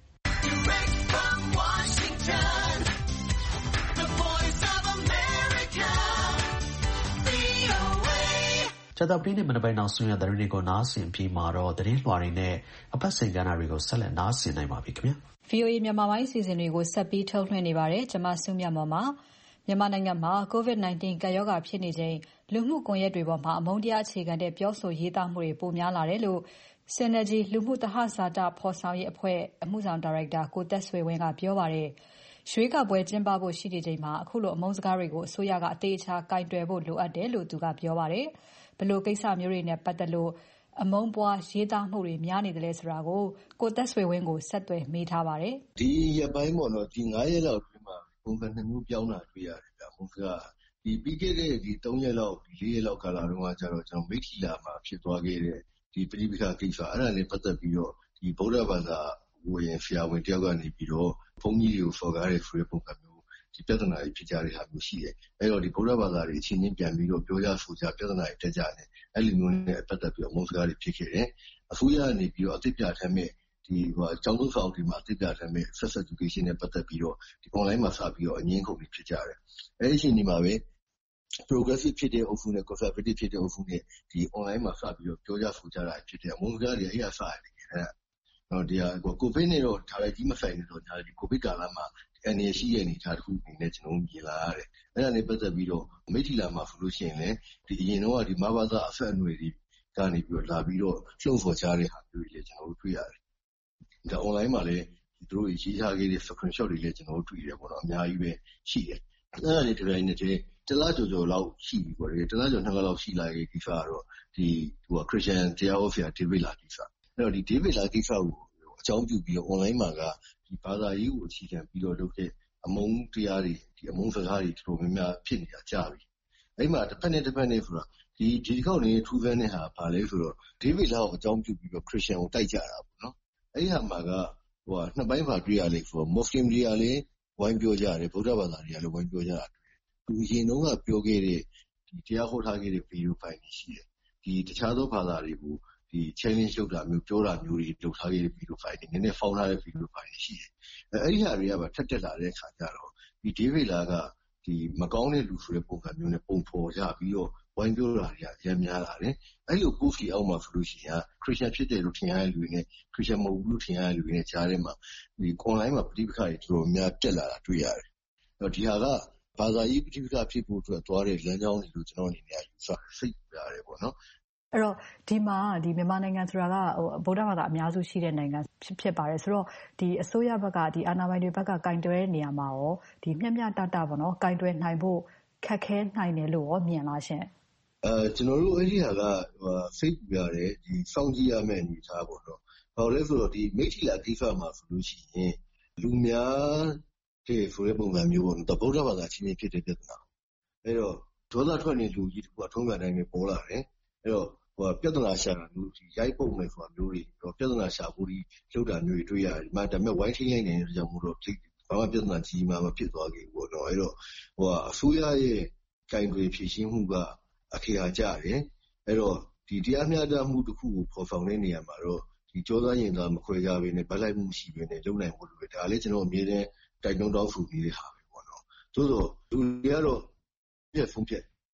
ကြာသပတေးနေ့မနက်ပိုင်းနောက်ဆုံးရသတင်းတွေကိုနားဆင်ပြီးမှာတော့သတင်းလွှာတွေနဲ့အပတ်စဉ်ကဏ္ဍတွေကိုဆက်လက်နားဆင်နိုင်ပါပြီခင်ဗျာဗွီအိုအေ မြန်မာပိုင်းအစီအစဉ်တွေကိုဆက်ပြီးထုတ်လွှင့်နေပါတယ်ကျွန်မစုမြတ်မော်ပါမြန်မာနိုင်ငံမှာ COVID 19 ကပ်ရောဂါဖြစ်နေချိန်လူမှုကွန်ရက်တွေပေါ်မှာအမုန်းတရားအခြေခံတဲ့ပြောဆိုရေးသားမှုတွေပိုများလာတယ်လို့ Synergy လူမှုသဟဇာတဖော်ဆောင်ရေးအဖွဲ့အမှုဆောင်ဒါရိုက်တာကိုသက်ဆွေဝင်းကပြောပါတယ်ရွေးကောက်ပွဲကျင်းပဖို့ရှိနေချိန်မှာအခုလိုအမုန်းစကားတွေကိုအစိုးရကအသေးအချာကင်တွယ်ဖို့လိုအပ်တယ်လို့သူကပြောပါတယ်ဘယ်လိုကိစ္စမျိုးတွေနဲ့ပတ်သက်လို့အမုန်းပွားရေးသားမှုတွေများနေတယ်လဲဆိုတာကိုကိုသက်ဆွေဝင်းကိုဆက်သွယ်မေးထားပါတယ်ဒီရက်ပိုင်းပေါ့နော်ဒီ၅ရက်လောက်အတွင်းမှာပုံစံနှစ်မျိုးပြောင်းတာတွေ့ရတယ်ဗျာဟုတ်ကဲ့ဒီပြီးခဲ့တဲ့ဒီ၃ရက်လောက်၄ရက်လောက်ကာလတုန်းကကျတော့ကျွန်တော်မိထီလာမှာဖြစ်သွားခဲ့တဲ့ဒီပဋိပက္ခကိစ္စအဲ့ဒါနဲ့ပတ်သက်ပြီးတော့ဒီဗုဒ္ဓဘာသာဝင်ဆရာဝန်တယောက်ကနေပြီးတော့ဘုန်းကြီးတွေကိုစော်ကားတဲ့ဆိုတဲ့ပုံစံမျိုးဒီပြဿနာတွေဖြစ်ကြတဲ့ဟာမျိုးရှိတယ်အဲ့တော့ဒီဗုဒ္ဓဘာသာတွေအချင်းချင်းပြန်ပြီးတော့ပြောကြဆိုကြပြဿနာတွေတက်ကြတယ်အဲ့လိုမျိုးနဲ့ပတ်သက်ပြီးတော့မုန်းစကားတွေဖြစ်ခဲ့တယ်အစိုးရကနေပြီးတော့အသိပြထမ်းမဲ့ဒီဟိုအကြောင်းသုံးဆောင်တွေမှာအသိပြထမ်းမဲ့ Sex Education နဲ့ပတ်သက်ပြီးတော့ဒီ online မှာစပြီးတော့အငင်းခုန်တွေဖြစ်ကြတယ်အဲ့ဒီအချိန်ဒီမှာပဲ progressive ဖြစ်တဲ့အုပ်စုနဲ့ conservative ဖြစ်တဲ့အုပ်စုနဲ့ဒီ online မှာစပြီးတော့ပြောကြဆိုကြတာဖြစ်တယ်အမုန်းစကားတွေအဲ့ရစရတယ်အဲ့တော့ဒီဟာကိုဗစ်နဲ့တော့ဒါလည်းကြီးမဆိုင်နေတော့ဒါဒီကိုဗစ်ကာလမှာအနေရှိရဲ့အနေထားတစ်ခုအနေနဲ့ကျွန်တော်မြင်လာရတယ်။အဲ့ဒါနဲ့ပတ်သက်ပြီးတော့မိထီလာမှာဆိုလို့ရှိရင်လည်းဒီအရင်တော့ဒီမဘာသာအဆက်အနွယ်တွေကနေပြီးတော့လာပြီးတော့လှုံ့ဆော်ကြတဲ့ဟာမျိုးတွေလည်းကျွန်တော်တို့တွေ့ရတယ်။ဒါ online မှာလည်းဒီတို့ရေးထားခဲ့တဲ့ screenshot တွေလည်းကျွန်တော်တို့တွေ့ရတယ်ပေါ့နော်အများကြီးပဲရှိတယ်။အဲ့ဒါတွေတတိုင်းနဲ့တလားကြော်ကြော်လောက်ရှိပြီပေါ့လေတလားကြော်နှစ်လောက်ရှိလာရဲ့ကိစ္စကတော့ဒီဟိုခရစ်ယာန်တရားဟောဆရာဒေးဗစ်လာကိစ္စ။အဲ့တော့ဒီဒေးဗစ်လာကိစ္စကိုအကြောင်းပြုပြီးတော့ online မှာကဒီဘာသာရေးကိုအခြေခံပြီးတော့လုပ်တဲ့အမုန်းတရားတွေဒီအမုန်းစကားတွေတော်တော်များများဖြစ်နေတာကြာပြီ။အဲ့မှာတစ်ဖက်နဲ့တစ်ဖက်နဲ့ဆိုတာဒီဒီခေါက်နေထူးဆန်းတဲ့ဟာဘာလဲဆိုတော့ဒေးဗစ်လာကိုအကြောင်းပြုပြီးတော့ခရစ်ယာန်ကိုတိုက်ကြတာပေါ့နော်။အဲ့ဒီဟာမှာကဟိုနှစ်ပိုင်းပါတွေ့ရလိမ့်ဆိုတော့မွတ်စလင်တွေကလည်းဝိုင်းပြောကြတယ်ဗုဒ္ဓဘာသာတွေကလည်းဝိုင်းပြောကြတာ။သူအရင်တုန်းကပြောခဲ့တဲ့ဒီတရားဟောထားခဲ့တဲ့ဗီဒီယိုဖိုင်တွေရှိတယ်။ဒီတခြားသောဘာသာတွေကိုဒီ challenge လုပ်တာမျိုးပြောတာမျိုးတွေလုပ်ထားခဲ့တဲ့ဗီဒီယိုဖိုင်တွေနည်းနည်းဖောင်းထားတဲ့ဗီဒီယိုဖိုင်တွေရှိတယ်။အဲ့ဒီဟာတွေကပါထက်တက်လာတဲ့အခါကျတော့ဒီဒေးဗစ်လာကဒီမကောင်းတဲ့လူဆိုတဲ့ပုံစံမျိုးနဲ့ပုံဖော်ကြပြီးတော့ဝိုင်းပြောတာတွေကရမ်းများလာတယ်။အဲ့လို post ကြီးအောက်မှာဆိုလို့ရှိရင်ခရစ်ယာန်ဖြစ်တယ်လို့ထင်ရတဲ့လူတွေနဲ့ခရစ်ယာန်မဟုတ်ဘူးလို့ထင်ရတဲ့လူတွေနဲ့ကြားထဲမှာဒီ online မှာပဋိပက္ခတွေတော်တော်များတက်လာတာတွေ့ရတယ်။အဲ့တော့ဒီဟာကဘာသာရေးပဋိပက္ခဖြစ်ဖို့အတွက်သွားတဲ့လမ်းကြောင်းတွေလို့ကျွန်တော်အနေနဲ့ယူဆစိတ်ရတယ်ပေါ့နော်အဲ့တော့ဒီမှာဒီမြန်မာနိုင်ငံဆိုတာကဟိုဗုဒ္ဓဘာသာအများစုရှိတဲ့နိုင်ငံဖြစ်ဖြစ်ပါတယ်ဆိုတော့ဒီအစိုးရဘက်ကဒီအာဏာပိုင်တွေဘက်ကကင်တွယ်တဲ့နေရာမှာရောဒီမျှမျှတတပေါ့နော်ကင်တွယ်နိုင်ဖို့ခက်ခဲနိုင်တယ်လို့ရောမြင်လားရှင်အဲကျွန်တော်တို့အဲ့ဒီဟာကဟိုစိတ်ပူရတယ်ဒီစောင့်ကြည့်ရမယ့်အနေအထားပေါ့နော်ဘာလို့လဲဆိုတော့ဒီမိထီလာကိစ္စမှာဆိုလို့ရှိရင်လူများတဲ့ဆိုတဲ့ပုံစံမျိုးပေါ့ဗုဒ္ဓဘာသာချင်းချင်းဖြစ်တဲ့ပြဿနာအဲ့တော့ဒေါသထွက်နေလူကြီးတခုကထုံးစံတိုင်းပဲပေါ်လာတယ်အဲ့တော့ဟိုပြဿနာရှာတာမျိုးဒီရိုက်ပုံမယ်ဆိုတာမျိုးတွေပြဿနာရှာဖို့ဒီလောက်တာမျိုးတွေတွေ့ရတယ်ဒီမှာဒါပေမဲ့ဝိုင်းထိလိုက်နေတဲ့ကြောင့်မို့တော့ဘာမှပြဿနာကြီးမှမဖြစ်သွားခဲ့ဘူးပေါ့နော်အဲ့တော့ဟိုအစိုးရရဲ့ကင်တွေဖြည့်ရှင်းမှုကအခရာကြတယ်အဲ့တော့ဒီတရားမျှတမှုတစ်ခုကိုပေါ်ဆောင်တဲ့နေရာမှာတော့ဒီကြောသားရင်သားမခွဲကြဘဲနဲ့ဗလိုက်မှုရှိဘဲနဲ့လုံနိုင်ဖို့လိုတယ်ဒါလည်းကျွန်တော်အမြဲတမ်းတိုက်တွန်းတောင်းဆိုနေတဲ့ဟာပဲပေါ့နော်သို့သောလူတွေကတော့ပြည့်ဆုံးဖြတ်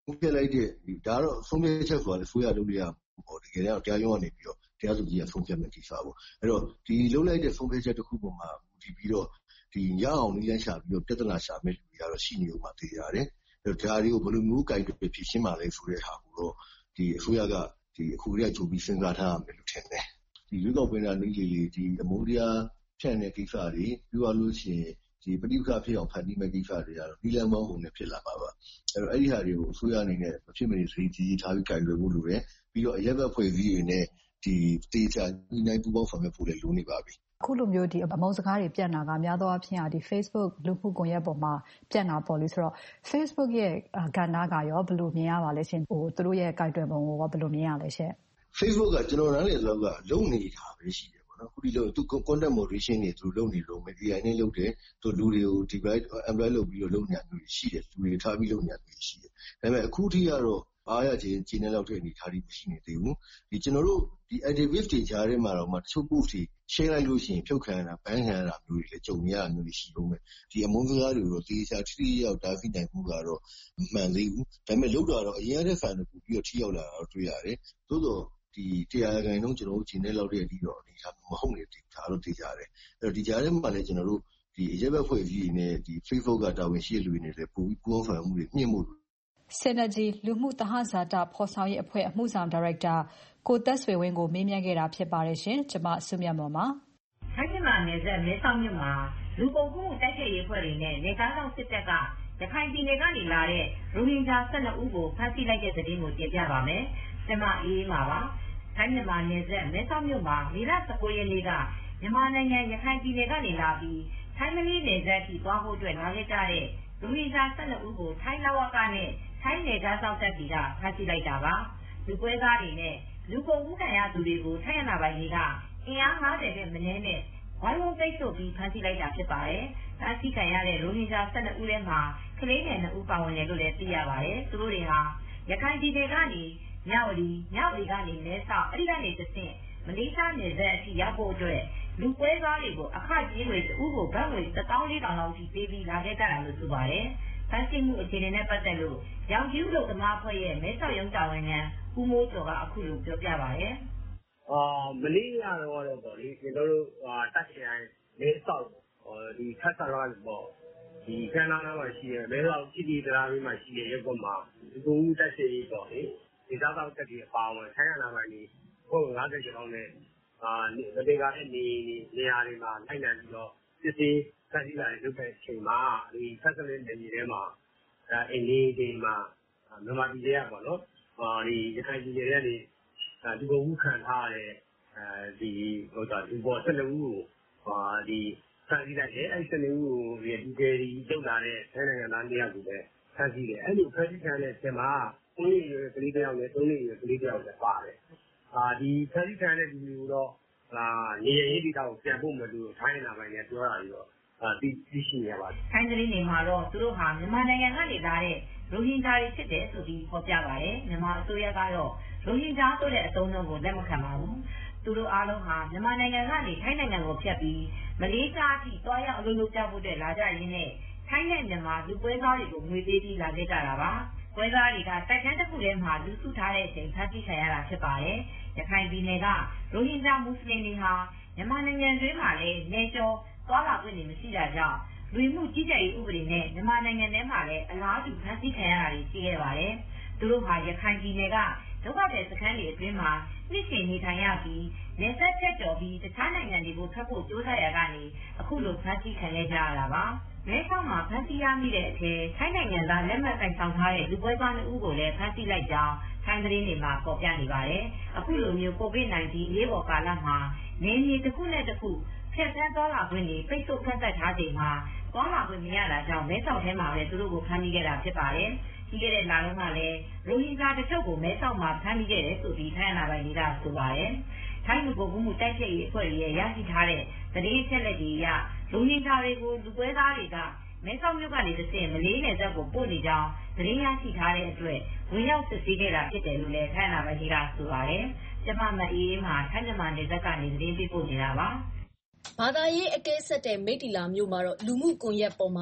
ပြလိုက်တဲ့ဒါကတော့ဆုံးဖြတ်ချက်ဆိုတာလည်းဆိုရလုပ်ရပေါ့တကယ်တော့တရားရုံးကနေပြီးတော့တရားသူကြီးကဆုံးဖြတ်မဲ့ကိစ္စပေါ့အဲ့တော့ဒီလုပ်လိုက်တဲ့ဆုံးဖြတ်ချက်တစ်ခုပေါ်မှာမူတည်ပြီးတော့ဒီရအောင်နည်းလမ်းရှာပြီးတော့ပြဿနာရှာမဲ့လူတွေကတော့ရှိနေဦးမှာသိရတယ်အဲ့တော့ဒါတွေကိုဘယ်လိုမျိုးကြိုက်တွေဖြစ်ရှင်းပါလဲဆိုတဲ့ဟာကိုတော့ဒီအစိုးရကဒီအခုတည်းကကြိုပြီးစဉ်းစားထားရမယ်လို့ထင်တယ်ဒီရွေးကောက်ပွဲနာနည်းလေးလေးဒီအမုန်းတရားဖြန့်တဲ့ကိစ္စတွေပြောရလို့ရှိရင်ဒီပဋိပက္ခဖြစ်အောင်ဖန်တီးမဲ့ကိစ္စတွေကတော့ဒီလမ်းမောင်းပုံနဲ့ဖြစ်လာပါပါအဲ့တော့အဲ့ဒီဟာတွေကိုအစိုးရအနေနဲ့မဖြစ်မနေစီကြီးထားပြီးကြိုက်လွယ်ဖို့လိုတယ်ပြီးတော့အရက်ဘက်ဖွဲ့စည်းတွေနဲ့ဒီတေချာဒီနိုင်ပူပေါင်းဆောင်ရွက်ဖို့လည်းလိုနေပါပြီအခုလိုမျိုးဒီအမုန်းစကားတွေပြန့်တာကများသောအားဖြင့်ဒီ Facebook လူမှုကွန်ရက်ပေါ်မှာပြန့်တာပေါ့လေဆိုတော့ Facebook ရဲ့ကဏ္ဍကရောဘယ်လိုမြင်ရပါလဲရှင်ဟိုသူတို့ရဲ့ကြိုက်တွယ်ပုံကိုရောဘယ်လိုမြင်ရလဲရှင် Facebook ကကျွန်တော်နားလည်ဆိုတော့ကလုံနေတာပဲရှိတယ်ပေါ့နော်ခုဒီလို့သူ content moderation တွေသူလုံနေလို့ A I နဲ့လုပ်တယ်သူလူတွေကို divide employ လုပ်ပြီးတော့လုံညာမျိုးရှိတယ်လူတွေထားပြီးလုံညာမျိုးရှိတယ်ဒါပေမဲ့အခုထိကတော့အားရခြင်းကျင်းနေလောက်တဲ့အနေထားတွေမရှိနေသေးဘူးဒီကျွန်တော်တို့ဒီ activist တွေကြားထဲမှာတော့မှတချို့ post တွေ share လိုက်လို့ရှိရင်ဖြုတ်ခံရတာ ban ခံရတာမျိုးတွေလည်းကြုံရတာမျိုးတွေရှိလို့မယ်ဒီအမုန်းစကားတွေကိုတေချာထိထိရောက်တာဖိနိုင်မှုကတော့မမှန်သေးဘူးဒါပေမဲ့လောက်တော့အရင်ကတည်းကပို့ပြီးတော့ထိရောက်လာတာတော့တွေ့ရတယ်သို့တော့ဒီတရားရဂိုင်လုံးကျွန်တော်တို့ဂျင်းနဲ့လောက်တဲ့အပြီးတော့ဒီဟာမဟုတ်နေသေးဒါတော့သိကြတယ်အဲ့တော့ဒီကြားထဲမှာလည်းကျွန်တော်တို့ဒီအရက်ဘက်ဖွဲ့စည်းနေဒီ Facebook ကတာဝန်ရှိတဲ့လူတွေနဲ့လည်းပိုပြီးပူးပေါင်းဆောင်မှုတွေမြင့်မှု Synergy လူမှုသဟဇာတဖော်ဆောင်ရေးအဖွဲ့အမှုဆောင်ဒါရိုက်တာကိုသက်ဆွေဝင်းကိုမေးမြန်းခဲ့တာဖြစ်ပါတယ်ရှင်ကျွန်မစုမြတ်မော်ပါထိုင်းမြန်မာနယ်စပ်မဲဆောက်မြို့မှာလူကုန်ကူးတိုက်ခိုက်ရေးအဖွဲ့တွေနဲ့နေသားဆောင်စစ်တပ်ကရခိုင်ပြည်နယ်ကနေလာတဲ့ရိုဟင်ဂျာ၁၂ဦးကိုဖမ်းဆီးလိုက်တဲ့သတင်းကိုတင်ပြပါမယ်ကျွန်မအေးမှာပါထိုင်းမြန်မာနယ်စပ်မဲဆောက်မြို့မှာမေလ၁၉ရက်နေ့ကမြန်မာနိုင်ငံရခိုင်ပြည်နယ်ကနေလာပြီးထိုင်းမလေးနယ်စပ်ထိသွားဖို့အတွက်လာခဲ့ကြတဲ့ရိုဟင်ဂျာ၁၂ဦးကိုထိုင်းလဝကနဲ့ထိုင်းနယ်သားဆောင်တပ်တွေကဖမ်းဆီးလိုက်တာပါလူပွဲသားတွေနဲ့လူကုန်ကူးခံရသူတွေကိုထိုင်းရနာပိုင်တွေကအင်အား၅၀တဲ့မနည်းနဲ့ဝိုင်းဝန်းပိတ်ဆို့ပြီးဖမ်းဆီးလိုက်တာဖြစ်ပါတယ်ဖမ်းဆီးခံရတဲ့ရိုဟင်ဂျာ၁၂ဦးထဲမှာကလေးငယ်၂ဦးပါဝင်တယ်လို့လည်းသိရပါတယ်သူတို့တွေဟာရခိုင်ပြည်နယ်ကနေမြဝတီမြဝတီကနေမဲဆောက်အဲဒီကနေတဆင့်မလေးရှားနယ်စပ်အထိရောက်ဖို့အတွက်လူပွဲသားတွေကိုအခကြေးငွေတဦးကိုဘတ်ငွေ၁သောင်းလေးထောင်လောက်ထိပေးပြီးလာခဲ့ကြတာလို့ဆိုပါတယ်ဖမ်းဆီးမှုအခြေအနေနဲ့ပတ်သက်လို့ရောင်ကျူးလို့သမားဖွဲ့ရဲ့မဲဆောက်ရုံးတာဝန်ခံဦးမိုးကျော်ကအခုလိုပြောပြပါတယ်အာမလေးရတော့တော့ပေါ့လေကျွန်တော်တို့တက်ချင်မဲဆောက်ဒီခက်ဆလာပေါ့ဒီခန်းလာမှာရှိရဲမဲဆောက်စီတီတရားမင်းမှာရှိရဲရုပ်ကမှာဒီကူတက်ချင်ကြီးပေါ့လေဒီသားတော့တက်ကြီးအပါဝင်ထိုင်းရနာပိုင်းကြီးဟုတ်၅၀ကျော်နဲ့အာဒီကနေ့နေနေရာတွေမှာလိုက်နိုင်ပြီးတော့စစ်စစ်ဆက်စီလာရုပ်ပဲချိန်မှာဒီဆက်စလင်းနေထဲမှာအဲအင်းလေးဒီမှာမြန်မာပြည်တွေကပေါ့နော်ဟာဒီရခိုင်ပြည်တွေကနေဒီဘုံခံထားရတဲ့အဲဒီဟိုတာဒီပေါ်ဆက်လူကိုဟာဒီဖန်ဆီးလိုက်တယ်အဲ့ဆက်လူကိုဒီဒီကယ်ဒီလောက်လာတဲ့ဆယ်နိုင်ငံသားတရားကိုလည်းဖန်ဆီးတယ်အဲ့လိုဖန်ဆီးခံတဲ့ဆင်မှာသုံးနှစ်ရွယ်ကလေးတစ်ယောက်နဲ့သုံးနှစ်ရွယ်ကလေးတစ်ယောက်လည်းပါတယ်အာဒီဖန်ဆီးခံတဲ့ဒီလိုတော့ဟာနေရရေးဒီတောက်ပြန်ဖို့မလို့ထိုင်းနေတာပိုင်းနဲ့ပြောတာပြီးတော့အာဒီသိရှိရပါတယ်ထိုင်းသတင်းတွေမှာတော့သူတို့ဟာမြန်မာနိုင်ငံကနေလာတဲ့ရိုဟင်ဂျာတွေဖြစ်တယ်ဆိုပြီးဖော်ပြပါတယ်မြန်မာအစိုးရကတော့ရိုဟင်ဂျာဆိုတဲ့အသုံးအနှုန်းကိုလက်မခံပါဘူးသူတို့အားလုံးဟာမြန်မာနိုင်ငံကနေထိုင်းနိုင်ငံကိုဖြတ်ပြီးမလေးရှားအထိတွားရောက်အလုပ်လုပ်ကြဖို့အတွက်လာကြရင်းနဲ့ထိုင်းနဲ့မြန်မာလူပွဲသားတွေကိုငွေပေးပြီးလာခဲ့ကြတာပါပွဲသားတွေကတိုက်ခန်းတစ်ခုထဲမှာလူစုထားတဲ့အချိန်ဖမ်းဆီးခံရတာဖြစ်ပါတယ်ရခိုင်ပြည်နယ်ကရိုဟင်ဂျာမွတ်စလင်တွေဟာမြန်မာနိုင်ငံတွင်းမှာလည်းနေကျော်သွားလာခွင့်တွေမရှိတာကြောင့်လူမှုကြီးကြပ်ရေးဥပဒေနဲ့မြန်မာနိုင်ငံထဲမှာလည်းအလားတူဖမ်းဆီးခံရတာတွေရှိခဲ့ပါတယ်သူတို့ဟာရခိုင်ပြည်နယ်ကဒုက္ခသည်စခန်းတွေအတွင်းမှာနှစ်ရှည်နေထိုင်ရပြီးနေဆက်ချက်ကျော်ပြီးတခြားနိုင်ငံတွေကိုထွက်ဖို့ကြိုးစားရကနေအခုလိုဖမ်းဆီးခံရကြရတာပါမဲဆောက်မှာဖမ်းဆီးရမိတဲ့အထက်ထိုင်းနိုင်ငံသားလက်မှတ်တိုင်ဆောင်ထားတဲ့လူပွဲသားနှစ်ဦးကိုလည်းဖမ်းဆီးလိုက်ကြောင်းထိုင်းသတင်းတွေမှာဖော်ပြနေပါတယ်အခုလိုမျိုး ကိုဗစ် ၁၉ အရေးပေါ်ကာလမှာနေမြေတစ်ခုနဲ့တစ်ခုဖြတ်သန်းသွားလာခွင့်တွေပိတ်ဆို့ဖက်သက်ထားချိန်မှာသွားလာခွင့်မရတာကြောင့်မဲဆောက်ထဲမှာပဲသူတို့ကိုဖမ်းမိခဲ့တာဖြစ်ပါတယ်ပြီးခဲ့တဲ့လလုံးကလည်းရိုဟင်ဂျာတချို့ကိုမဲဆောက်မှာဖမ်းမိခဲ့တယ်ဆိုပြီးထိုင်းအာဏာပိုင်တွေကဆိုပါတယ်ထိုင်းလူကုန်ကူးမှုတိုက်ဖျက်ရေးအဖွဲ့ရဲ့ရရှိထားတဲ့သတင်းအချက်အလက်တွေအရရိုဟင်ဂျာတွေကိုလူပွဲသားတွေကမဲဆောက်မြို့ကနေတဆင့်မလေးနယ်စပ်ကိုပို့နေကြောင်းသတင်းရရှိထားတဲ့အတွက်ဝင်ရောက်စစ်ဆေးခဲ့တာဖြစ်တယ်လို့လည်းထိုင်းအာဏာပိုင်တွေကဆိုပါတယ်ကျမမအေးအေးမှာထိုင်းမြန်မာနယ်စပ်ကနေသတင်းပေးပို့နေတာပါဘာသာရေးအကဲဆက်တဲ့မိတ္တီလာမြို့မှာတော့လူမှုကွန်ရက်ပေါ်မှာ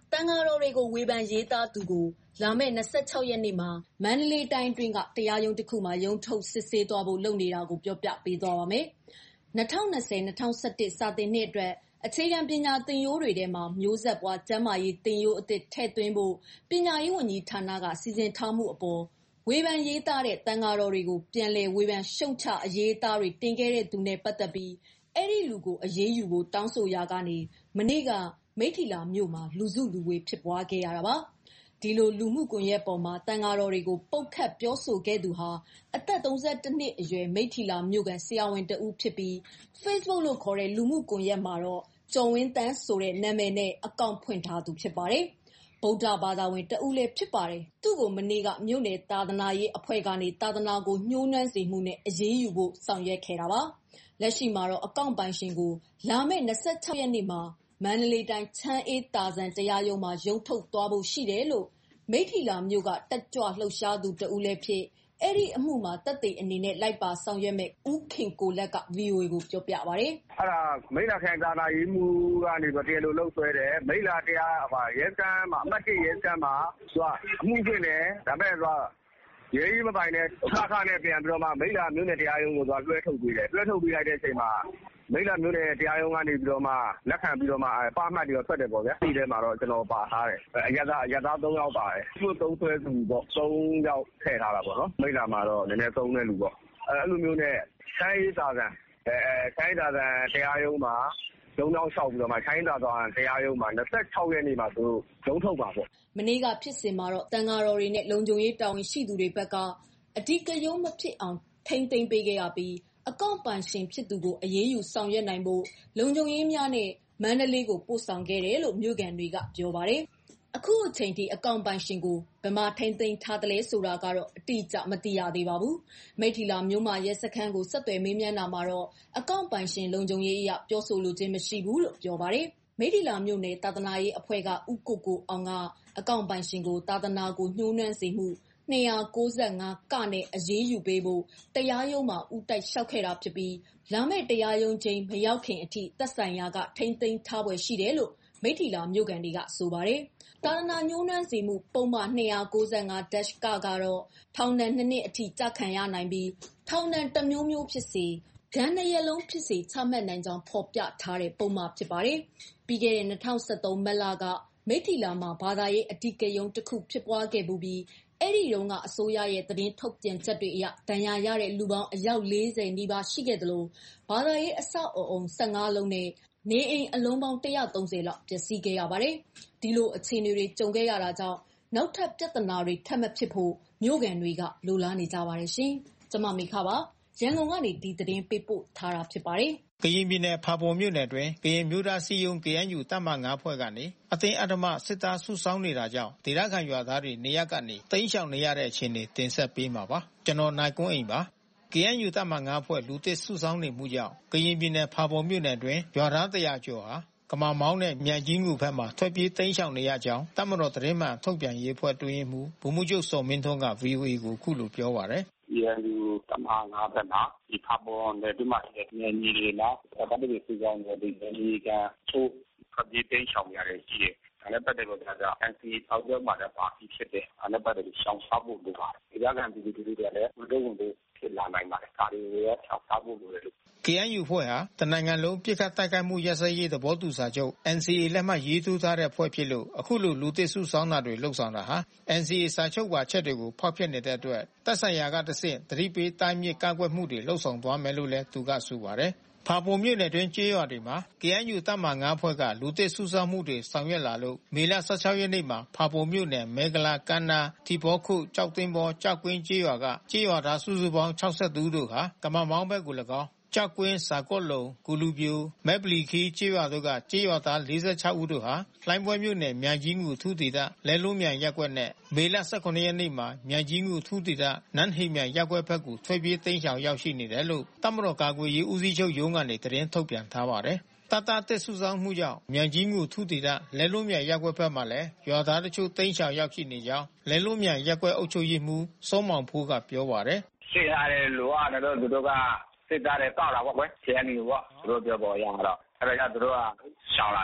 တန်ဃာတော်တွေကိုဝေဖန်ရေးသားသူကိုလာမယ့်၂၆ရက်နေ့မှာမန္တလေးတိုင်းတွင်းကတရားရုံးတစ်ခုမှာရုံးထုတ်စစ်ဆေးသွားဖို့လုပ်နေတာကိုပြောပြပေးသွားပါမယ်။၂၀၂၀-၂၀၂၁စာသင်နှစ်အတွက်အခြေခံပညာသင်ရိုးတွေထဲမှာမျိုးဆက်ပွားကျန်းမာရေးသင်ရိုးအသစ်ထည့်သွင်းဖို့ပညာရေးဝန်ကြီးဌာနကစီစဉ်ထားမှုအပေါ်ဝေဖန်ရေးသားတဲ့တန်ဃာတော်တွေကိုပြန်လည်ဝေဖန်ရှုံချအရေးအသားတွေတင်ခဲ့တဲ့သူနဲ့ပတ်သက်ပြီးအဲ့ဒီလူကိုအရေးယူဖို့တောင်းဆိုရာကနေမနေ့ကမိထ္ထီလာမြို့မှာလူစုလူဝေးဖြစ်ပွားခဲ့ရတာပါ။ဒီလိုလူမှုကွန်ရက်ပေါ်မှာတန်ဃာတော်တွေကိုပုတ်ခတ်ပြောဆိုခဲ့သူဟာအသက်၃၁နှစ်အရွယ်မိထ္ထီလာမြို့ကန်ဆရာဝန်တဦးဖြစ်ပြီး Facebook လို့ခေါ်တဲ့လူမှုကွန်ရက်မှာတော့ကျော်ဝင်းတန်းဆိုတဲ့နာမည်နဲ့အကောင့်ဖွင့်ထားသူဖြစ်ပါတယ်။ဗုဒ္ဓဘာသာဝင်တဦးလည်းဖြစ်ပါတယ်။သူ့ကိုမနေ့ကမြို့နယ်သာသနာရေးအဖွဲ့ကနေသာသနာကိုညှိုးနှမ်းစေမှုနဲ့အရေးယူဖို့ဆောင်ရွက်ခဲ့တာပါ။လက်ရှိမှာတော့အကောင့်ပိုင်ရှင်ကိုလာမယ့်၂၆ရက်နေ့မှာမန္တလေးတိုင်းချမ်းအေးသာဇံတရားရုံးမှာရုံးထုတ်သွားဖို့ရှိတယ်လို့မိထ္ထီလာမြို့ကတက်ကြွလှုပ်ရှားသူတဦးလည်းဖြစ်အဲ့ဒီအမှုမှာသက်သေအနေနဲ့လိုက်ပါဆောင်ရွက်မဲ့ဦးခင်ကိုလက်က ဗွီအိုအေကိုပြောပြပါတယ်။အဲ့ဒါမိလာခိုင်သာနာရေးမှုကနေတရားလိုလှုပ်ဆွဲတယ်မိလာတရားဟာရဲစခန်းမှာအမှတ်၁ရဲစခန်းမှာသူကအမှုဖြစ်တယ်ဒါပေမဲ့သူကရဲကြီးမပိုင်တဲ့အခါခါနဲ့ပြန်ပြီးတော့မှမိလာမြို့နယ်တရားရုံးကိုသူကလွှဲထုတ်ပေးတယ်လွှဲထုတ်ပေးလိုက်တဲ့အချိန်မှာမိလာမျိုးနဲ့တရားရုံးကနေပြီးတော့မှလက်ခံပြီးတော့မှပါမှတ်ပြီးတော့ထွက်တယ်ပေါ့ဗျာဒီထဲမှာတော့ကျွန်တော်ပါထားတယ်အရသာအရသာ၃ယောက်ပါတယ်သူ့သုံးဆွဲသူပေါ့၃ယောက်ထည့်ထားတာပေါ့နော်မိလာမှာတော့နည်းနည်းသုံးတဲ့လူပေါ့အဲအဲ့လိုမျိုးနဲ့ချိုင်းသာဇံအဲချိုင်းသာဇံတရားရုံးမှာရုံးတော့လျှောက်ပြီးတော့မှချိုင်းသာဇံတရားရုံးမှာ၂၆ရက်နေ့မှာသူရုံးထုတ်ပါပေါ့မနေ့ကဖြစ်စဉ်မှာတော့တန်ဃာတော်တွေနဲ့လုံခြုံရေးတာဝန်ရှိသူတွေဘက်ကအဓိကရုံးမဖြစ်အောင်ထိမ့်သိမ်းပေးခဲ့ရပြီးအကောင့်ပိုင်ရှင်ဖြစ်သူကိုအရေးယူဆောင်ရွက်နိုင်ဖို့လုံခြုံရေးများနဲ့မန္တလေးကိုပို့ဆောင်ခဲ့တယ်လို့မြို့ကန်တွေကပြောပါတယ်။အခုအချိန်ထိအကောင့်ပိုင်ရှင်ကိုဘယ်မှာထိမ့်သိမ်းထားတယ်လဲဆိုတာကတော့အတိအကျမသိရသေးပါဘူး။မိထ္ထီလာမြို့မှာရဲစခန်းကိုဆက်သွယ်မေးမြန်းတာမှာတော့အကောင့်ပိုင်ရှင်လုံခြုံရေးအရပြောဆိုလိုခြင်းမရှိဘူးလို့ပြောပါတယ်။မိထ္ထီလာမြို့နယ်သာသနာရေးအဖွဲ့ကဦးကိုကိုအောင်ကအကောင့်ပိုင်ရှင်ကိုသာသနာကိုညှိုးနှမ်းစေမှု၂၉၅ကနဲ့အရေးယူပေးဖို့တရားရုံးမှာဦးတိုက်လျှောက်ခဲ့တာဖြစ်ပြီးလာမယ့်တရားရုံးချိန်မရောက်ခင်အထိသက်ဆိုင်ရာကထိမ့်သိမ်းထားပွဲရှိတယ်လို့မိထ္ထီလာမြို့ကန်တွေကဆိုပါတယ်။သာသနာညှိုးနှမ်းစေမှုပုံမှန်၂၉၅-ကကတော့ထောင်ဒဏ်နှစ်နှစ်အထိကြခံရနိုင်ပြီးထောင်ဒဏ်တစ်မျိုးမျိုးဖြစ်စေဒဏ်နှစ်ရပ်လုံးဖြစ်စေချမှတ်နိုင်ကြောင်းဖော်ပြထားတဲ့ပုံမှန်ဖြစ်ပါတယ်။ပြီးခဲ့တဲ့၂၀၁၃မတ်လကမိထ္ထီလာမှာဘာသာရေးအဓိကရုဏ်းတစ်ခုဖြစ်ပွားခဲ့ပြီးအဲ့ဒီတုန်းကအစိုးရရဲ့သတင်းထုတ်ပြန်ချက်တွေအရဒဏ်ရာရတဲ့လူပေါင်းအယောက်၄၀နီးပါးရှိခဲ့သလိုဘာသာရေးအဆောက်အအုံ၁၅လုံးနဲ့နေအိမ်အလုံးပေါင်း၁၃၀လောက်ပျက်စီးခဲ့ရပါတယ်။ဒီလိုအခြေအနေတွေကြုံခဲ့ရတာကြောင့်နောက်ထပ်ပြဿနာတွေထပ်မဖြစ်ဖို့မြို့ကန်တွေကလိုလားနေကြပါတယ်ရှင်။ကျွန်မမိခပါရန်ကုန်ကနေဒီသတင်းပေးပို့ထားတာဖြစ်ပါတယ်။ကရင်ပြည်နယ်ဖာပွန်မြို့နယ်တွင်ကရင်မျိုးသားစီယုံ ကေအန်ယူ တပ်မ၅ဖွဲ့ကနေအသိအဓမ္မစစ်သားစုဆောင်းနေတာကြောင့်ဒေသခံရွာသားတွေနေရပ်ကနေတိမ်းရှောင်နေရတဲ့အခြေအနေတင်ဆက်ပေးမှာပါ။ကျွန်တော်နိုင်ကွန်းအိမ်ပါ။ ကေအန်ယူ တပ်မ၅ဖွဲ့လူသစ်စုဆောင်းနေမှုကြောင့်ကရင်ပြည်နယ်ဖာပွန်မြို့နယ်တွင်ရွာသား၁၀၀ကျော်ဟာကမာမောင်းနဲ့မြိုင်ကြီးငူဘက်မှထွက်ပြေးတိမ်းရှောင်နေရကြောင်းတပ်မတော်သတင်းမှန်ထုတ်ပြန်ရေးအဖွဲ့တွင်မှုဗိုလ်မှူးချုပ်စောမင်းထွန်းက ဗွီအိုအေကိုခုလိုပြောပါတယ်။ ကေအန်ယူ တပ်မ၅ဘက်မှာဒီဖာပွန်နယ်ဒီမှာနယ်မြေတွေမှာတပ်တွေစုဆောင်းနေတဲ့နယ်မြေကချိုးထွက်ပြေးတိမ်းရှောင်ရတယ်ရှိတယ်။ဒါနဲ့ပတ်သက်လို့က အန်စီအေ ထောက်ပြမှာလည်းပါပြီးဖြစ်တယ်။ဒါနဲ့ပတ်သက်လို့ရှောင်ရှားဖို့လိုပါတယ်။ဒေသခံပြည်သူတွေလည်းဝန်တော့ဝန်တို့ဖြစ်လာနိုင်ပါတယ်။ဒါတွေရောရှောင်ရှားဖို့လိုတယ်လို့ကေအန်ယူဖွဲ့ဟာတနိုင်ငံလုံးပြစ်ခတ်တိုက်ခိုက်မှုရပ်စဲရေးသဘောတူစာချုပ် အန်စီအေ လက်မှတ်ရေးထိုးထားတဲ့ဖွဲ့ဖြစ်လို့အခုလိုလူသစ်စုဆောင်းတာတွေလှုပ်ဆောင်တာဟာ အန်စီအေ စာချုပ်ပါချက်တွေကိုဖောက်ဖျက်နေတဲ့အတွက်သက်ဆိုင်ရာကတဆင့်သတိပေးတားမြစ်ကန့်ကွက်မှုတွေလှုပ်ဆောင်သွားမယ်လို့လည်းသူကဆိုပါတယ်။ဖာပွန်မြို့နယ်တွင်းကျေးရွာတွေမှာကေအန်ယူ တပ်မ၅ဖွဲ့ကလူသစ်စုဆောင်းမှုတွေဆောင်ရွက်လာလို့မေလ၁၆ရက်နေ့မှာဖာပွန်မြို့နယ်မဲကလာကမ်းနာထီဘောခုကြောက်သိမ်းဘောကြောက်ကွင်းကျေးရွာကကျေးရွာသားစုစုပေါင်း၆၁ဦးတို့ဟာကမာမောင်းဘက်ကို၎င်းကြောက်ကွင်းစာကော့လုံကူလူပြိုမဲပလီခီကျေးရွာတို့ကကျေးရွာသား၄၆ဦးတို့ဟာလှိုင်းပွဲမြို့နယ်မြိုင်ကြီးငူထူးဒေသလဲလုံးမြိုင်ရပ်ကွက်နဲ့မေလ၁၇ရက်နေ့မှာမြိုင်ကြီးငူထူးဒေသနန်းဟိမြိုင်ရပ်ကွက်ဘက်ကိုထွက်ပြေးတိမ်းရှောင်ရောက်ရှိနေတယ်လို့တပ်မတော်ကာကွယ်ရေးဦးစီးချုပ်ရုံးကနေသတင်းထုတ်ပြန်ထားပါတယ်။တပ်သားတစ်စုဆောင်းမှုကြောင့်မြိုင်ကြီးငူထူးဒေသလဲလုံးမြိုင်ရပ်ကွက်ဘက်မှာလည်းရွာသားတချို့တိမ်းရှောင်ရောက်ရှိနေကြောင်းလဲလုံးမြိုင်ရပ်ကွက်အုပ်ချုပ်ရေးမှူးစောမောင်ဖိုးကပြောပါတယ်။ရှေ့ထားတဲ့လူကတော့သူတို့ကစစ်သားတွေတောက်တာပေါ့ကွယ် ကေအန်ယူ ပေါ့သူတို့ပြောပေါ်ရတော့အဲ့ဒါကြောင့်သူတို့ကရှောင်လာတာ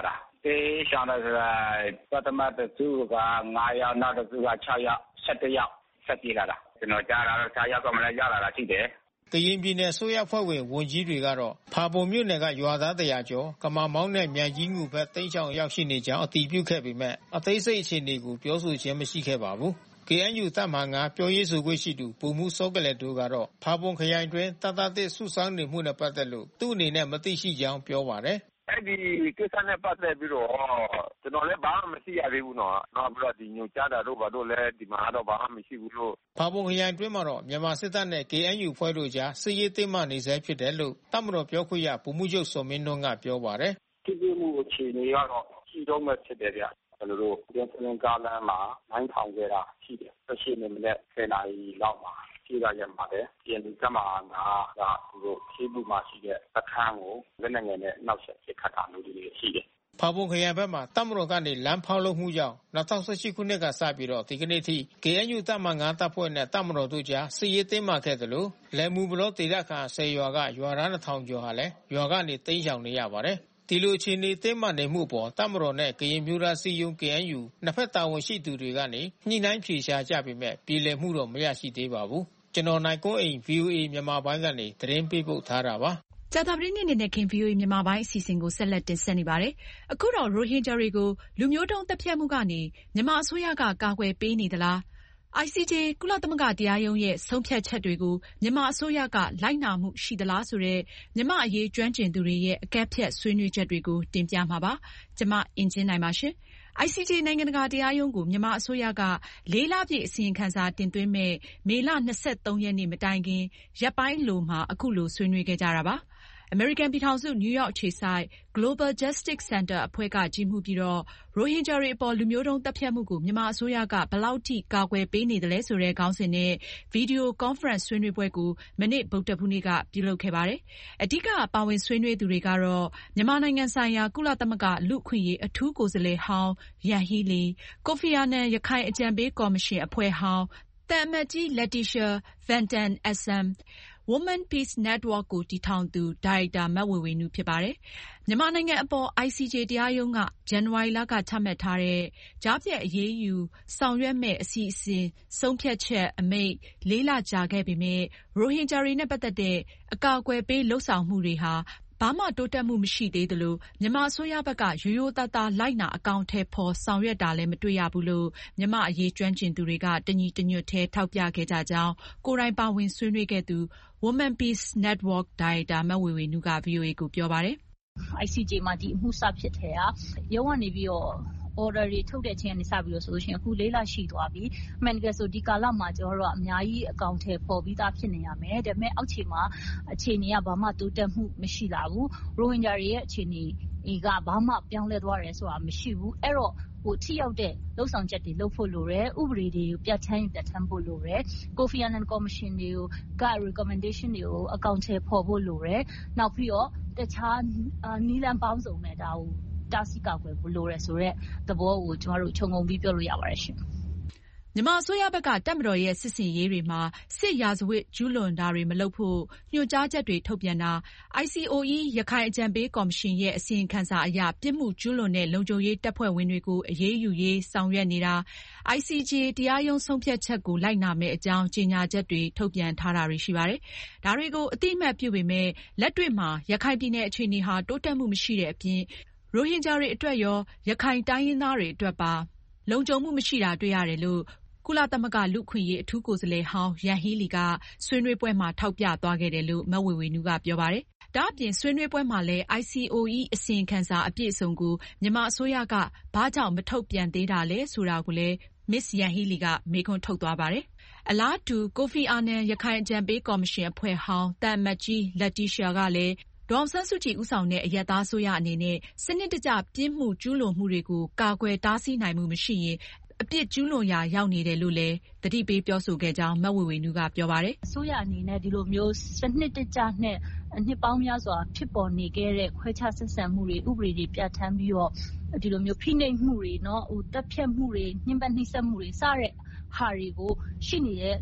တေးရှောင်းတဲ့ဆိုတာပထမတစ်စုက၅ယောက်နောက်တစ်စုက၆ယောက်၁၁ယောက်ဆက်ပြေးလာတာကျွန်တော်ကြားတာတော့၆ယောက်ကမလည်းရလာတာရှိတယ်ကရင်ပြည်နယ်ဆိုရဖွဲ့ဝင်ဝန်ကြီးတွေကတော့ဖာပုံမြို့နယ်ကရွာသားတရာကျော်ကမာမောင်းနဲ့မြန်ကြီးငူဘက်တိမ်းချောင်ရောက်ရှိနေကြောင်းအတည်ပြုခဲ့ပေမဲ့အသေးစိတ်အခြေအနေကိုပြောဆိုခြင်းမရှိခဲ့ပါဘူး။ K N U တပ်မဟာ၅ပြောရေးဆိုခွင့်ရှိသူဗိုလ်မှူးစောကလေးတို့ကတော့ဖာပုံခရိုင်တွင်တတသစ်စုဆောင်းနေမှုနဲ့ပတ်သက်လို့သူ့အနေနဲ့မသိရှိကြောင်းပြောပါတယ်။အဲ့ဒီကိစ္စနဲ့ပတ်သက်ပြီးတော့ကျွန်တော်လည်းဘာမှမရှိရသေးဘူးနော်။နောက်ပြီးတော့ဒီညိုကြားတာတို့ဘာတို့လည်းဒီမှာတော့ဘာမှမရှိဘူးလို့ဖာပုံခရိုင်တွင်မှာတော့မြန်မာစစ်တပ်နဲ့ K N U ဖွဲ့တို့ကြားစစ်ရေးတင်းမာနေဆဲဖြစ်တယ်လို့တပ်မတော်ပြောခွင့်ရဗိုလ်မှူးချုပ်စောမင်းထွန်းကပြောပါတယ်။ဒီလိုမျိုးအခြေအနေကတော့ရှိတော့မှဖြစ်တယ်ဗျ။ကျွန်တော်တို့ပြန်ပြန်ကားလမ်းမှာနိုင်ထောင်ခဲ့တာရှိတယ်။ဆက်ရှိနေမနဲ့ဆယ်နာရီလောက်မှာရှိရရမှာတယ်။ဒီနေ့ကမှငါကသူတို့ဖြေးမှုမှရှိတဲ့အခန်းကိုလက်နက်ငယ်နဲ့နောက်ဆက်ဖြစ်ခတ်တာမျိုးတွေရှိတယ်။ဖာပုံခရိုင်ဘက်မှာတပ်မတော်ကနေလမ်းဖောက်လုပ်မှုကြောင့်၂၀၁၈ခုနှစ်ကစပြီးတော့ဒီကနေ့ထိ K N U တပ်မဟာ၅တပ်ဖွဲ့နဲ့တပ်မတော်တို့ကြားစစ်ရေးတင်းမာခဲ့တယ်လို့လယ်မူဘလောဒေသခံဆယ်ရွာကရွာသား၂ထောင်ကျော်ဟာလည်းရွာကနေတိမ်းရှောင်နေရပါတယ်။ဒီလိုအခြေအနေတင်းမာနေမှုပေါ်တပ်မတော်နဲ့ကရင်မျိုးသားစီယုံ K N U နှစ်ဖက်တာဝန်ရှိသူတွေကနေညှိနှိုင်းဖြေရှာကြပေမဲ့ပြည်လည်မှုတော့မရရှိသေးပါဘူး။ကျွန်တော်နိုင်ကွန်းအိမ် V O A မြန်မာပိုင်းကနေသတင်းပေးပို့ထားတာပါ။ကြာသပတေးနေ့နဲ့ခင် V O A မြန်မာပိုင်းအစီအစဉ်ကိုဆက်လက်တင်ဆက်နေပါတယ်။အခုတော့ရိုဟင်ဂျာတွေကိုလူမျိုးတုံးတပ်ဖြတ်မှုကနေမြန်မာအစိုးရကကာကွယ်ပေးနေသလားI C J ကုလသမဂ္ဂတရားရုံးရဲ့ဆုံးဖြတ်ချက်တွေကိုမြန်မာအစိုးရကလိုက်နာမှုရှိသလားဆိုတဲ့မြန်မာအရေးကျွမ်းကျင်သူတွေရဲ့အကဲဖြတ်ဆွေးနွေးချက်တွေကိုတင်ပြမှာပါ။ကျွန်မအင်ဂျင်နိုင်ပါရှင်။ I C J နိုင်ငံတကာတရားရုံးကိုမြန်မာအစိုးရကလေးလပြည့်အစီရင်ခံစာတင်သွင်းမဲ့မေလ၂၃ရက်နေ့မတိုင်ခင်ရက်ပိုင်းလိုမှာအခုလိုဆွေးနွေးခဲ့ကြတာပါ။အမေရိကန်ပြည်ထောင်စုနယူးယောက်အခြေစိုက် Global Justice Center အဖွဲ့ကကြီးမှုပြီးတော့ရိုဟင်ဂျာတွေအပေါ်လူမျိုးတုံးတပ်ဖြတ်မှုကိုမြန်မာအစိုးရကဘယ်လောက်ထိကာကွယ်ပေးနေသလဲဆိုတဲ့ခေါင်းစဉ်နဲ့ဗီဒီယိုကွန်ဖရင့်ဆွေးနွေးပွဲကိုမနေ့ဗုဒ္ဓဟူးနေ့ကပြုလုပ်ခဲ့ပါတယ်။အဓိကပါဝင်ဆွေးနွေးသူတွေကတော့မြန်မာနိုင်ငံဆိုင်ရာကုလသမဂ္ဂလူ့အခွင့်အရေးအထူးကိုယ်စားလှယ်ဟောင်းယန်ဟီးလီ၊ကိုဖီအာနန်ရခိုင်အကြံပေးကော်မရှင်အဖွဲ့ဟောင်းသံအမတ်ကြီး Letitia Van Den Assam Women Peace Network ကိုတည်ထောင်သူဒါရိုက်တာမဝေဝေနုဖြစ်ပါတယ်။မြန်မာနိုင်ငံအပေါ် I C J တရားရုံးကဇန်နဝါရီလကချမှတ်ထားတဲ့ကြားဖြတ်အရေးယူဆောင်ရွက်မဲ့အစီအစဉ်ဆုံးဖြတ်ချက်အမိန့်လေးလကြာခဲ့ပေမဲ့ရိုဟင်ဂျာတွေနဲ့ပတ်သက်တဲ့အကာအကွယ်ပေးလှုပ်ဆောင်မှုတွေဟာဘာမှတိုးတက်မှုမရှိသေးသလိုမြန်မာအစိုးရဘက်ကရိုးရိုးသားသားလိုက်နာအကောင်အထည်ဖော်ဆောင်ရွက်တာလည်းမတွေ့ရဘူးလို့မြန်မာအရေးကျွမ်းကျင်သူတွေကတညီတညွတ်ထဲထောက်ပြခဲ့ကြကြောင်းကိုယ်တိုင်ပါဝင်ဆွေးနွေးခဲ့သူ Women Peace Network ဒါရိုက်တာမဝေဝေနုက V O A ကိုပြောပါတယ်။ I C J မှာဒီအမှုစဖြစ်တဲ့ကရုံးကနေပြီးတော့order တွေထုတ်တဲ့ချင်းကနေစပြီးတော့ဆိုလို့ရှိရင်အခုလေးလရှိသွားပြီ။အမှန်တကယ်ဆိုဒီကာလမှာကျွန်တော်တို့ကအများကြီးအကောင့်ထဲပေါ်ပြီးသားဖြစ်နေရမယ်။ဒါပေမဲ့အောက်ခြေမှာအခြေအနေကဘာမှတိုးတက်မှုမရှိလာဘူး။ရိုဟင်ဂျာတွေရဲ့အခြေအနေကဘာမှပြောင်းလဲသွားတယ်ဆိုတာမရှိဘူး။အဲ့တော့ဟိုထိရောက်တဲ့လှုပ်ဆောင်ချက်တွေလုပ်ဖို့လိုတယ်။ဥပဒေတွေကိုပြဋ္ဌာန်းပြဋ္ဌာန်းဖို့လိုတယ်။ကိုဖီအာနန်ကော်မရှင်တွေကိုက recommendation တွေကိုအကောင့်ထဲပေါ်ဖို့လိုတယ်။နောက်ပြီးတော့တခြားနီလန်ပေါင်းစုံနဲ့ဒါကိုတားဆီးကာကွယ်ဖို့လိုရဲဆိုတဲ့သဘောကိုကျွန်တော်တို့ခြုံငုံပြီးပြောလို့ရပါတယ်ရှင်။မြန်မာအစိုးရဘက်ကတပ်မတော်ရဲ့စစ်စင်ရေးတွေမှာစစ်ရာဇဝတ်ကျူးလွန်တာတွေမလုပ်ဖို့ညွှန်ကြားချက်တွေထုတ်ပြန်တာ I C O E ရခိုင်အကြံပေးကော်မရှင်ရဲ့အစီရင်ခံစာအရပြစ်မှုကျူးလွန်တဲ့လုံခြုံရေးတပ်ဖွဲ့ဝင်တွေကိုအရေးယူရေးဆောင်ရွက်နေတာ I C J တရားရုံးဆုံးဖြတ်ချက်ကိုလိုက်နာမယ့်အကြောင်းကြေညာချက်တွေထုတ်ပြန်ထားတာတွေရှိပါတယ်။ဒါတွေကိုအတိအမှတ်ပြုပေမဲ့လက်တွေ့မှာရခိုင်ပြည်နယ်အခြေအနေဟာတိုးတက်မှုမရှိတဲ့အပြင်ရိုဟင်ဂျာတွေအတွက်ရောရခိုင်တိုင်းရင်းသားတွေအတွက်ပါလုံခြုံမှုမရှိတာတွေ့ရတယ်လို့ကုလသမဂ္ဂလူ့အခွင့်အရေးအထူးကိုယ်စားလှယ်ဟောင်းယန်ဟီးလီကဆွေးနွေးပွဲမှာထောက်ပြသွားခဲ့တယ်လို့မဝေဝေနုကပြောပါတယ်။ဒါ့အပြင်ဆွေးနွေးပွဲမှာလည်း I C O E အစီရင်ခံစာအပြည့်အစုံကိုမြန်မာအစိုးရကဘာကြောင့်မထုတ်ပြန်သေးတာလဲဆိုတာကိုလည်းမစ္စယန်ဟီးလီကမေးခွန်းထုတ်သွားပါတယ်။အလားတူကိုဖီအာနန်ရခိုင်အကြံပေးကော်မရှင်အဖွဲ့ဟောင်းသံအမတ်ကြီး Letitia ကလည်းဒေါ်အောင်ဆန်းစုကြည်ဦးဆောင်တဲ့အရပ်သားအစိုးရအနေနဲ့စနစ်တကျပြစ်မှုကျူးလွန်မှုတွေကိုကာကွယ်တားဆီးနိုင်မှုမရှိရင်အပြစ်ကျူးလွန်ရာရောက်နေတယ်လို့လည်းသတိပေးပြောဆိုခဲ့ကြောင်းမဝေဝေနုကပြောပါတယ်။အစိုးရအနေနဲ့ဒီလိုမျိုးစနစ်တကျနဲ့နှစ်ပေါင်းများစွာဖြစ်ပေါ်နေခဲ့တဲ့ခွဲခြားဆက်ဆံမှုတွေဥပဒေတွေပြဋ္ဌာန်းပြီးတော့ဒီလိုမျိုးဖိနှိပ်မှုတွေနော်ဟိုတပ်ဖြတ်မှုတွေညှဉ်းပန်းနှိပ်စက်မှုတွေစတဲ့ဟာတွေကိုရှိနေတဲ့အခု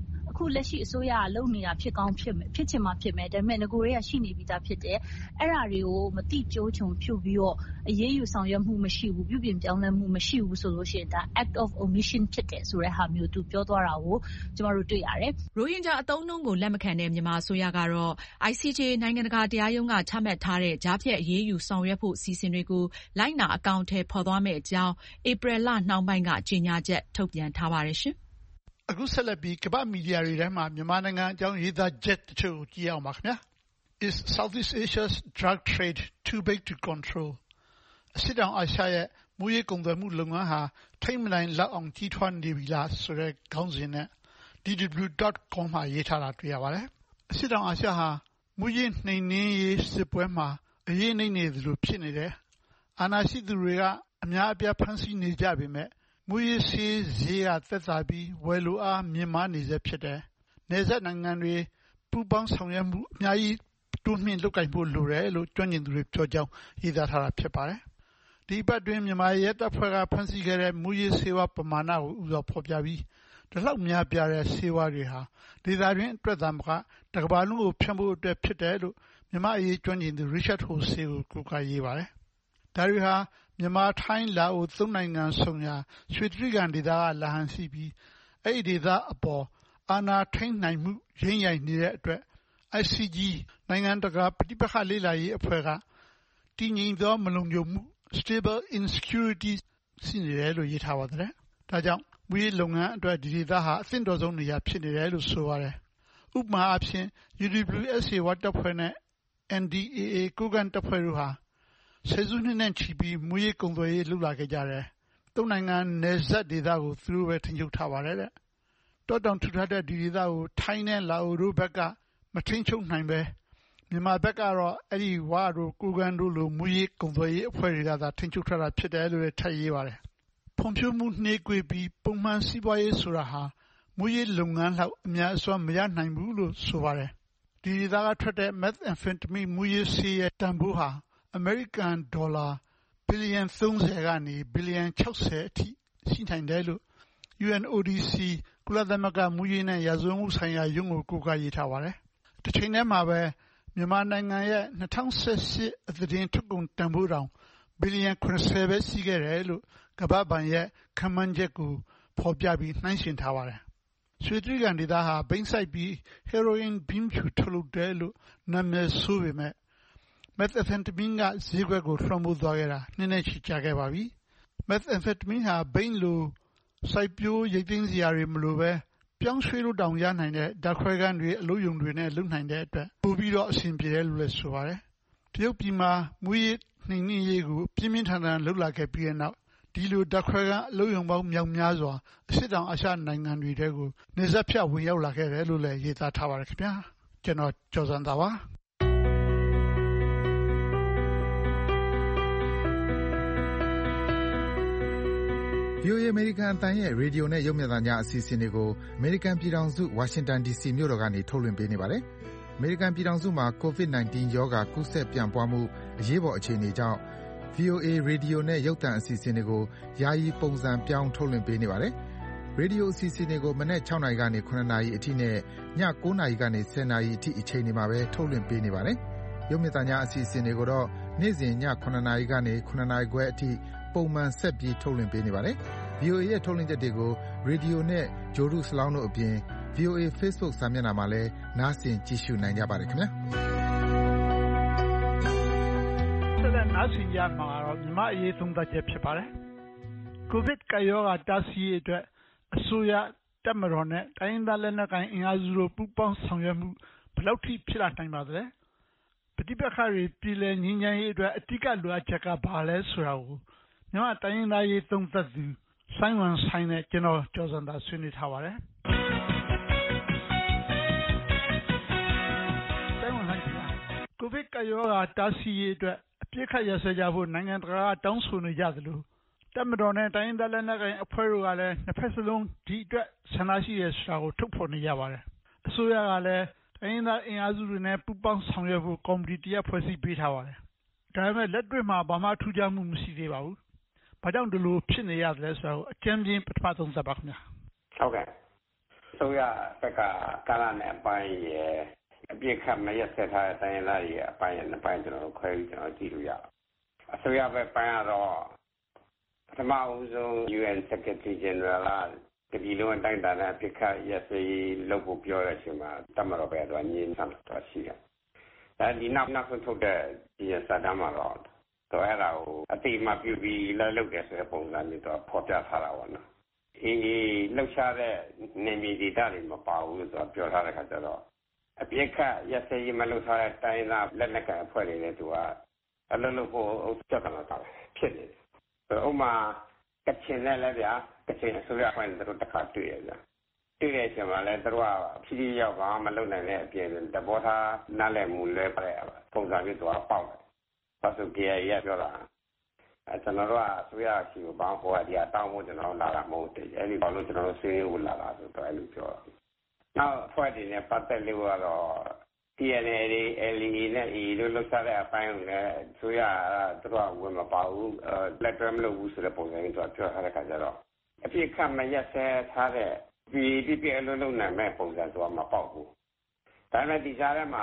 အခုလက်ရှိအစိုးရကလုပ်နေတာဖြစ်ကောင်းဖြစ်မယ်ဖြစ်ချင်မှဖြစ်မယ်ဒါပေမဲ့ငကိုတွေကရှိနေပြီးသားဖြစ်တယ်အဲ့ဒါတွေကိုမတိကျိုးချုံဖြုတ်ပြီးတော့အရေးယူဆောင်ရွက်မှုမရှိဘူးပြုပြင်ပြောင်းလဲမှုမရှိဘူးဆိုလို့ရှိရင်ဒါ act of omission ဖြစ်တယ်ဆိုတဲ့ဟာမျိုးသူပြောသွားတာကိုကျမတို့တွေ့ရတယ်။ရိုဟင်ဂျာအသုံးအနှုန်းကိုလက်မခံတဲ့မြန်မာအစိုးရကတော့ I C J နိုင်ငံတကာတရားရုံးကချမှတ်ထားတဲ့ကြားဖြတ်အရေးယူဆောင်ရွက်ဖို့စီစဉ်တွေကိုလိုက်နာအကောင့်ထဲပေါ်သွားမယ့်အကြောင်းဧပြီလနှောင်းပိုင်းကကြေညာချက်ထုတ်ပြန်ထားပါတယ်ရှင်။အခုဆက်လက်ပြီးကမ္ဘာမီဒီယာတွေထဲမှာမြန်မာနိုင်ငံအကြောင်းရေးသားချက်တချို့ကိုကြည့်အောင်ပါခင်ဗျာ။ Is Southeast Asia's drug trade too big to control? အရှေ့တောင်အာရှရဲ့မူရေးကုန်သွယ်မှုလုပ်ငန်းဟာထိမ့်မနိုင်လောက်အောင်ကြီးထွားနေပြီလားဆိုတဲ့ခေါင်းစဉ်နဲ့ D W dot com မှာရေးထားတာတွေ့ရပါတယ်။အရှေ့တောင်အာရှဟာမူရေးနှိမ်နင်းရေးစစ်ပွဲမှာအရေးနှိမ့်နေသလိုဖြစ်နေတယ်။အာဏာရှိသူတွေကအများအပြားဖမ်းဆီးနေကြပေမဲ့မူရေးစီးဈေးကသက်သာပြီးဝယ်လိုအားမြင့်မားနေစေဖြစ်တယ်။နေဆက်နိုင်ငံတွေပူးပေါင်းဆောင်ရွက်မှုအများကြီးတိုးမြင့်လုပ်ကိုင်ဖို့လိုတယ်လို့ကျွမ်းကျင်သူတွေပြောကြောင်းရေးသားထားတာဖြစ်ပါတယ်။ဒီပတ်တွင်မြန်မာရဲတပ်ဖွဲ့ကဖမ်းဆီးခဲ့တဲ့မူရေးဆေးဝါးပမာဏကိုဥစွာဖော်ပြပြီးဒီလောက်များပြားတဲ့ဆေးဝါးတွေဟာဒေသတွင်းအတွက်သာမကတကမ္ဘာလုံးကိုဖြန့်ဖို့အတွက်ဖြစ်တယ်လို့မြန်မာအရေးကျွမ်းကျင်သူ Richard Horsey ကိုကိုးကားရေးပါတယ်။ဒါတွေဟာမြန်မာထိုင်းလာအိုသုံးနိုင်ငံဆုံရာရွှေတြိဂံဒေသကလာဟန်ရှိပြီးအဲ့ဒီဒေသအပေါ်အာဏာထိန်းနိုင်မှုရင်းရိုင်နေတဲ့အတွက် I C G နိုင်ငံတကာပဋိပက္ခလေ့လာရေးအဖွဲ့ကတည်ငြိမ်သောမလုံခြုံမှု stable insecurity ရှိနေတယ်လို့ရေးထားပါတယ်။ဒါကြောင့်မူရေးလုပ်ငန်းအတွက်ဒီဒေသဟာအသင့်တော်ဆုံးနေရာဖြစ်နေတယ်လို့ဆိုပါတယ်။ဥပမာအဖြစ် U W S A ဝါတပ်ဖွဲ့နဲ့ N D A A ကိုးကန့်တပ်ဖွဲ့တို့ဟာဆယ်စုနှစ်နဲ့ချီပြီးမူရေးကုန်သွယ်ရေးလုပ်လာခဲ့ကြတယ်။သုံးနိုင်ငံနယ်စပ်ဒေသကိုသူတို့ပဲထိန်းချုပ်ထားပါတယ်တဲ့။တောတောင်ထူထပ်တဲ့ဒီဒေသကိုထိုင်းနဲ့လာအိုတို့ဘက်ကမထိန်းချုပ်နိုင်ပဲမြန်မာဘက်ကတော့အဲ့ဒီဝါတို့ကိုးကန့်တို့လိုမူရေးကုန်သွယ်ရေးအဖွဲ့တွေကသာထိန်းချုပ်ထားတာဖြစ်တယ်လို့ထပ်ရေးပါတယ်။ဖွံ့ဖြိုးမှုနှေးကွေးပြီးပုံမှန်စီးပွားရေးဆိုတာဟာမူရေးလုပ်ငန်းလောက်အများအစွာမရနိုင်ဘူးလို့ဆိုပါတယ်။ဒီဒေသကထွက်တဲ့ methamphetamine မူရေးဆေးရဲ့တန်ဖိုးဟာအမေရိကန်ဒေါ်လာဘီလီယံသုံးဆယ်ကနေဘီလီယံ၆ဆယ်အထိရှိနိုင်တယ်လို့ U N O D C ကုလသမဂ္ဂမူရေးနဲ့ရာဇဝတ်မှုဆိုင်ရာရုံးကိုကိုးကားရေးထားပါတယ်။တစ်ချိန်တည်းမှာပဲမြန်မာနိုင်ငံရဲ့၂၀၁၈အသတင်းထုတ်ကုန်တန်ဖိုးတောင်ဘီလီယံ၇၀ပဲရှိခဲ့တယ်လို့ကမ္ဘာ့ဘဏ်ရဲ့ခန့်မှန်းချက်ကိုဖော်ပြပြီးနှိုင်းယှဉ်ထားပါတယ်။ရွှေတြိဂံဒေသဟာဘိန်းစိုက်ပြီး heroin ဘင်းဖြူထုတ်လုပ်တယ်လို့နာမည်ဆိုပေမဲ့ methamphetamine ကဈေးကွက်ကိုလွှမ်းမိုးသွားခဲ့တာနှစ်နဲ့ချီကြာခဲ့ပါပြီ။ methamphetamine ဟာဘိန်းလိုစိုက်ပျိုးရိတ်သိမ်းစရာတွေမလိုပဲပြောင်းရွှေ့လို့တောင်ရနိုင်တဲ့ဓာတ်ခွဲခန်းတွေအလုပ်ရုံတွေနဲ့လုပ်နိုင်တဲ့အတွက်ပိုပြီးတော့အဆင်ပြေတယ်လို့လည်းဆိုပါတယ်။တရုတ်ပြည်မှာမူရေးနှိမ်နင်းရေးကိုပြင်းပြင်းထန်ထန်လှုပ်လာခဲ့ပြီးတဲ့နောက်ဒီလိုဓာတ်ခွဲခန်းအလုပ်ရုံပေါင်းမြောက်များစွာအရှေ့တောင်အာရှနိုင်ငံတွေထဲကိုနေဆက်ဖြတ်ဝင်ရောက်လာခဲ့တယ်လို့လည်းရေးသားထားပါတယ်ခင်ဗျာ။ကျွန်တော်ကျော်စံသာပါ။ V O A အမေရိကန်အသံရဲ့ရေဒီယိုနဲ့ရုပ်မြင်သံကြားအစီအစဉ်တွေကိုအမေရိကန်ပြည်ထောင်စုဝါရှင်တန် D C မြို့တော်ကနေထုတ်လွှင့်ပေးနေပါတယ်။အမေရိကန်ပြည်ထောင်စုမှာ ကိုဗစ် ၁၉ ရောဂါကူးစက်ပြန့်ပွားမှုအရေးပေါ်အခြေအနေကြောင့် V O A ရေဒီယိုနဲ့ရုပ်သံအစီအစဉ်တွေကိုယာယီပုံစံပြောင်းထုတ်လွှင့်ပေးနေပါတယ်။ရေဒီယိုအစီအစဉ်တွေကိုမနက်၆နာရီကနေ၇နာရီအထိနဲ့ည၉နာရီကနေ၁၀နာရီအထိအချိန်တွေမှာပဲထုတ်လွှင့်ပေးနေပါတယ်။ရုပ်မြင်သံကြားအစီအစဉ်တွေကိုတော့နေ့စဉ်ည၇နာရီကနေ၇နာရီခွဲအထိပုံမှန်ဆက်ပြီးထုတ်လွှင့်ပေးနေပါတယ်။ V O A ရဲ့ထုတ်လွှင့်ချက်တွေကိုရေဒီယိုနဲ့ဂြိုလ်တုစလောင်းတို့အပြင် V O A Facebook စာမျက်နှာမှာလည်းနားဆင်ကြည့်ရှုနိုင်ကြပါတယ်ခင်ဗျာ။ဆက်လက်နားဆင်ကြမှာတော့မြန်မာအရေးသုံးသပ်ချက်ဖြစ်ပါတယ်။ကိုဗစ်ကပ်ရောဂါတားဆီးရေးအတွက်အစိုးရတပ်မတော်နဲ့တိုင်းရင်းသားလက်နက်ကိုင်အင်အားစုတို့ပူးပေါင်းဆောင်ရွက်မှုဘယ်လောက်ထိဖြစ်လာနိုင်ပါသလဲ။ပဋိပက္ခတွေပြည်လည်ငြိမ်းချမ်းရေးအတွက်အဓိကလိုအပ်ချက်ကဘာလဲဆိုတာကိုမြန်မာတိုင်းရင်းသားရေးသုံးသပ်သူဆိုင်းဝမ်ဆိုင်းနဲ့ကျွန်တော်ကျော်စံသာဆွေးနွေးထားပါတယ်။ဆိုင်းဝမ်ဆိုင်းကကိုဗစ်ကပ်ရောဂါတားဆီးရေးအတွက်အပြစ်ခတ်ရစကြဖို့နိုင်ငံတကာကတောင်းဆိုနေကြသလိုတပ်မတော်နဲ့တိုင်းရင်းသားလက်နက်ကိုင်အဖွဲ့တို့ကလည်းနှစ်ဖက်စလုံးဒီအတွက်ဆန္ဒရှိရဆိုတာကိုထုတ်ဖော်နေကြပါတယ်။အစိုးရကလည်းတိုင်းရင်းသားအင်အားစုတွေနဲ့ပူးပေါင်းဆောင်ရွက်ဖို့ကော်မတီတရပ်ဖွဲ့စည်းပေးထားပါတယ်။ဒါပေမဲ့လက်တွေ့မှာဘာမှထူးခြားမှုမရှိသေးပါဘူး။ဘာကြောင့်ဒီလိုဖြစ်နေရသလဲဆိုတော့အကျဉ်းချင်းပထမဆုံးသတ်ပါခင်ဗျာဟုတ်ကဲ့ဆိုရဘက်ကကာလနဲ့အပိုင်းရဲ့အပြစ်ခတ်မရက်ဆက်ထားတဲ့တိုင်းရင်းသားတွေအပိုင်းနဲ့အပိုင်းကျွန်တော်တို့ခွဲပြီးကျွန်တော်ကြည့်လို့ရအစိုးရဘက်ပိုင်းကတော့ပထမဦးဆုံး ယူအန် Secretary General ကဒီလိုအတိုင်းတာနဲ့အပြစ်ခတ်ရက်စက်လုပ်ဖို့ပြောတဲ့အချိန်မှာတမတော်ဘက်ကတော့ညင်းဆန်တော့ရှိတယ်အဲဒီနောက်နောက်ဆုံးထုတ်တဲ့ဒီစာတမ်းမှာတော့တော့အဲ့ဒါကိုအတိအမှပြုပြီးလက်လုပ်တယ်ဆိုတဲ့ပုံစံမျိုးတော့ဖော်ပြထားတာပေါ့နော်အေးလှုပ်ရှားတဲ့နေမီဒေတာတွေမပါဘူးလို့ဆိုပြောထားတဲ့ခါကျတော့အပြစ်ခတ်ရက်စက်ရေးမလုပ်ထားတဲ့တိုင်းသားလက်လက်ကန်အဖွဲ့တွေလည်းသူကအလုံးလုံးဖို့စက်ကတော့ဖြစ်နေတယ်ဥမာကချင်နဲ့လည်းဗျာကချင်အစိုးရအဖွဲ့တွေတို့တစ်ခါတွေ့ရဗျာတွေ့တဲ့အချိန်မှာလည်းသူတို့ကဖြည်းဖြည်းရောက်ပါမလုပ်နိုင်တဲ့အပြင်တဘောထားနားလည်မှုလဲပြတဲ့ပုံစံမျိုးသူကပေါက်တယ်ဘာလို့ကြရရပြောတာအဲကျွန်တော်တို့ကအစိုးရရှိကိုဘာဟောရတဲ့တောင်းဖို့ကျွန်တော်လာတာမဟုတ်တယ်အဲဒီဘာလို့ကျွန်တော်တို့ဆွေးနွေးဖို့လာတာဆိုတော့အဲလိုပြောတာနောက်ဖွဲ့တည်နေပတ်သက်လို့ကတော့ T N A တွေ L E နဲ့ E တို့လောက်စားတဲ့အပိုင်းကိုလည်းဆိုရသူတို့ကဝင်မပါဘူးလက်တွဲမလုပ်ဘူးဆိုတဲ့ပုံစံမျိုးသူကပြောထားတဲ့ခါကျတော့အပြစ်ခတ်မရက်စဲထားတဲ့ဒီဒီပြအလုံးလုံးနိုင်မဲ့ပုံစံသူကမပေါက်ဘူးဒါပေမဲ့ဒီကြားထဲမှာ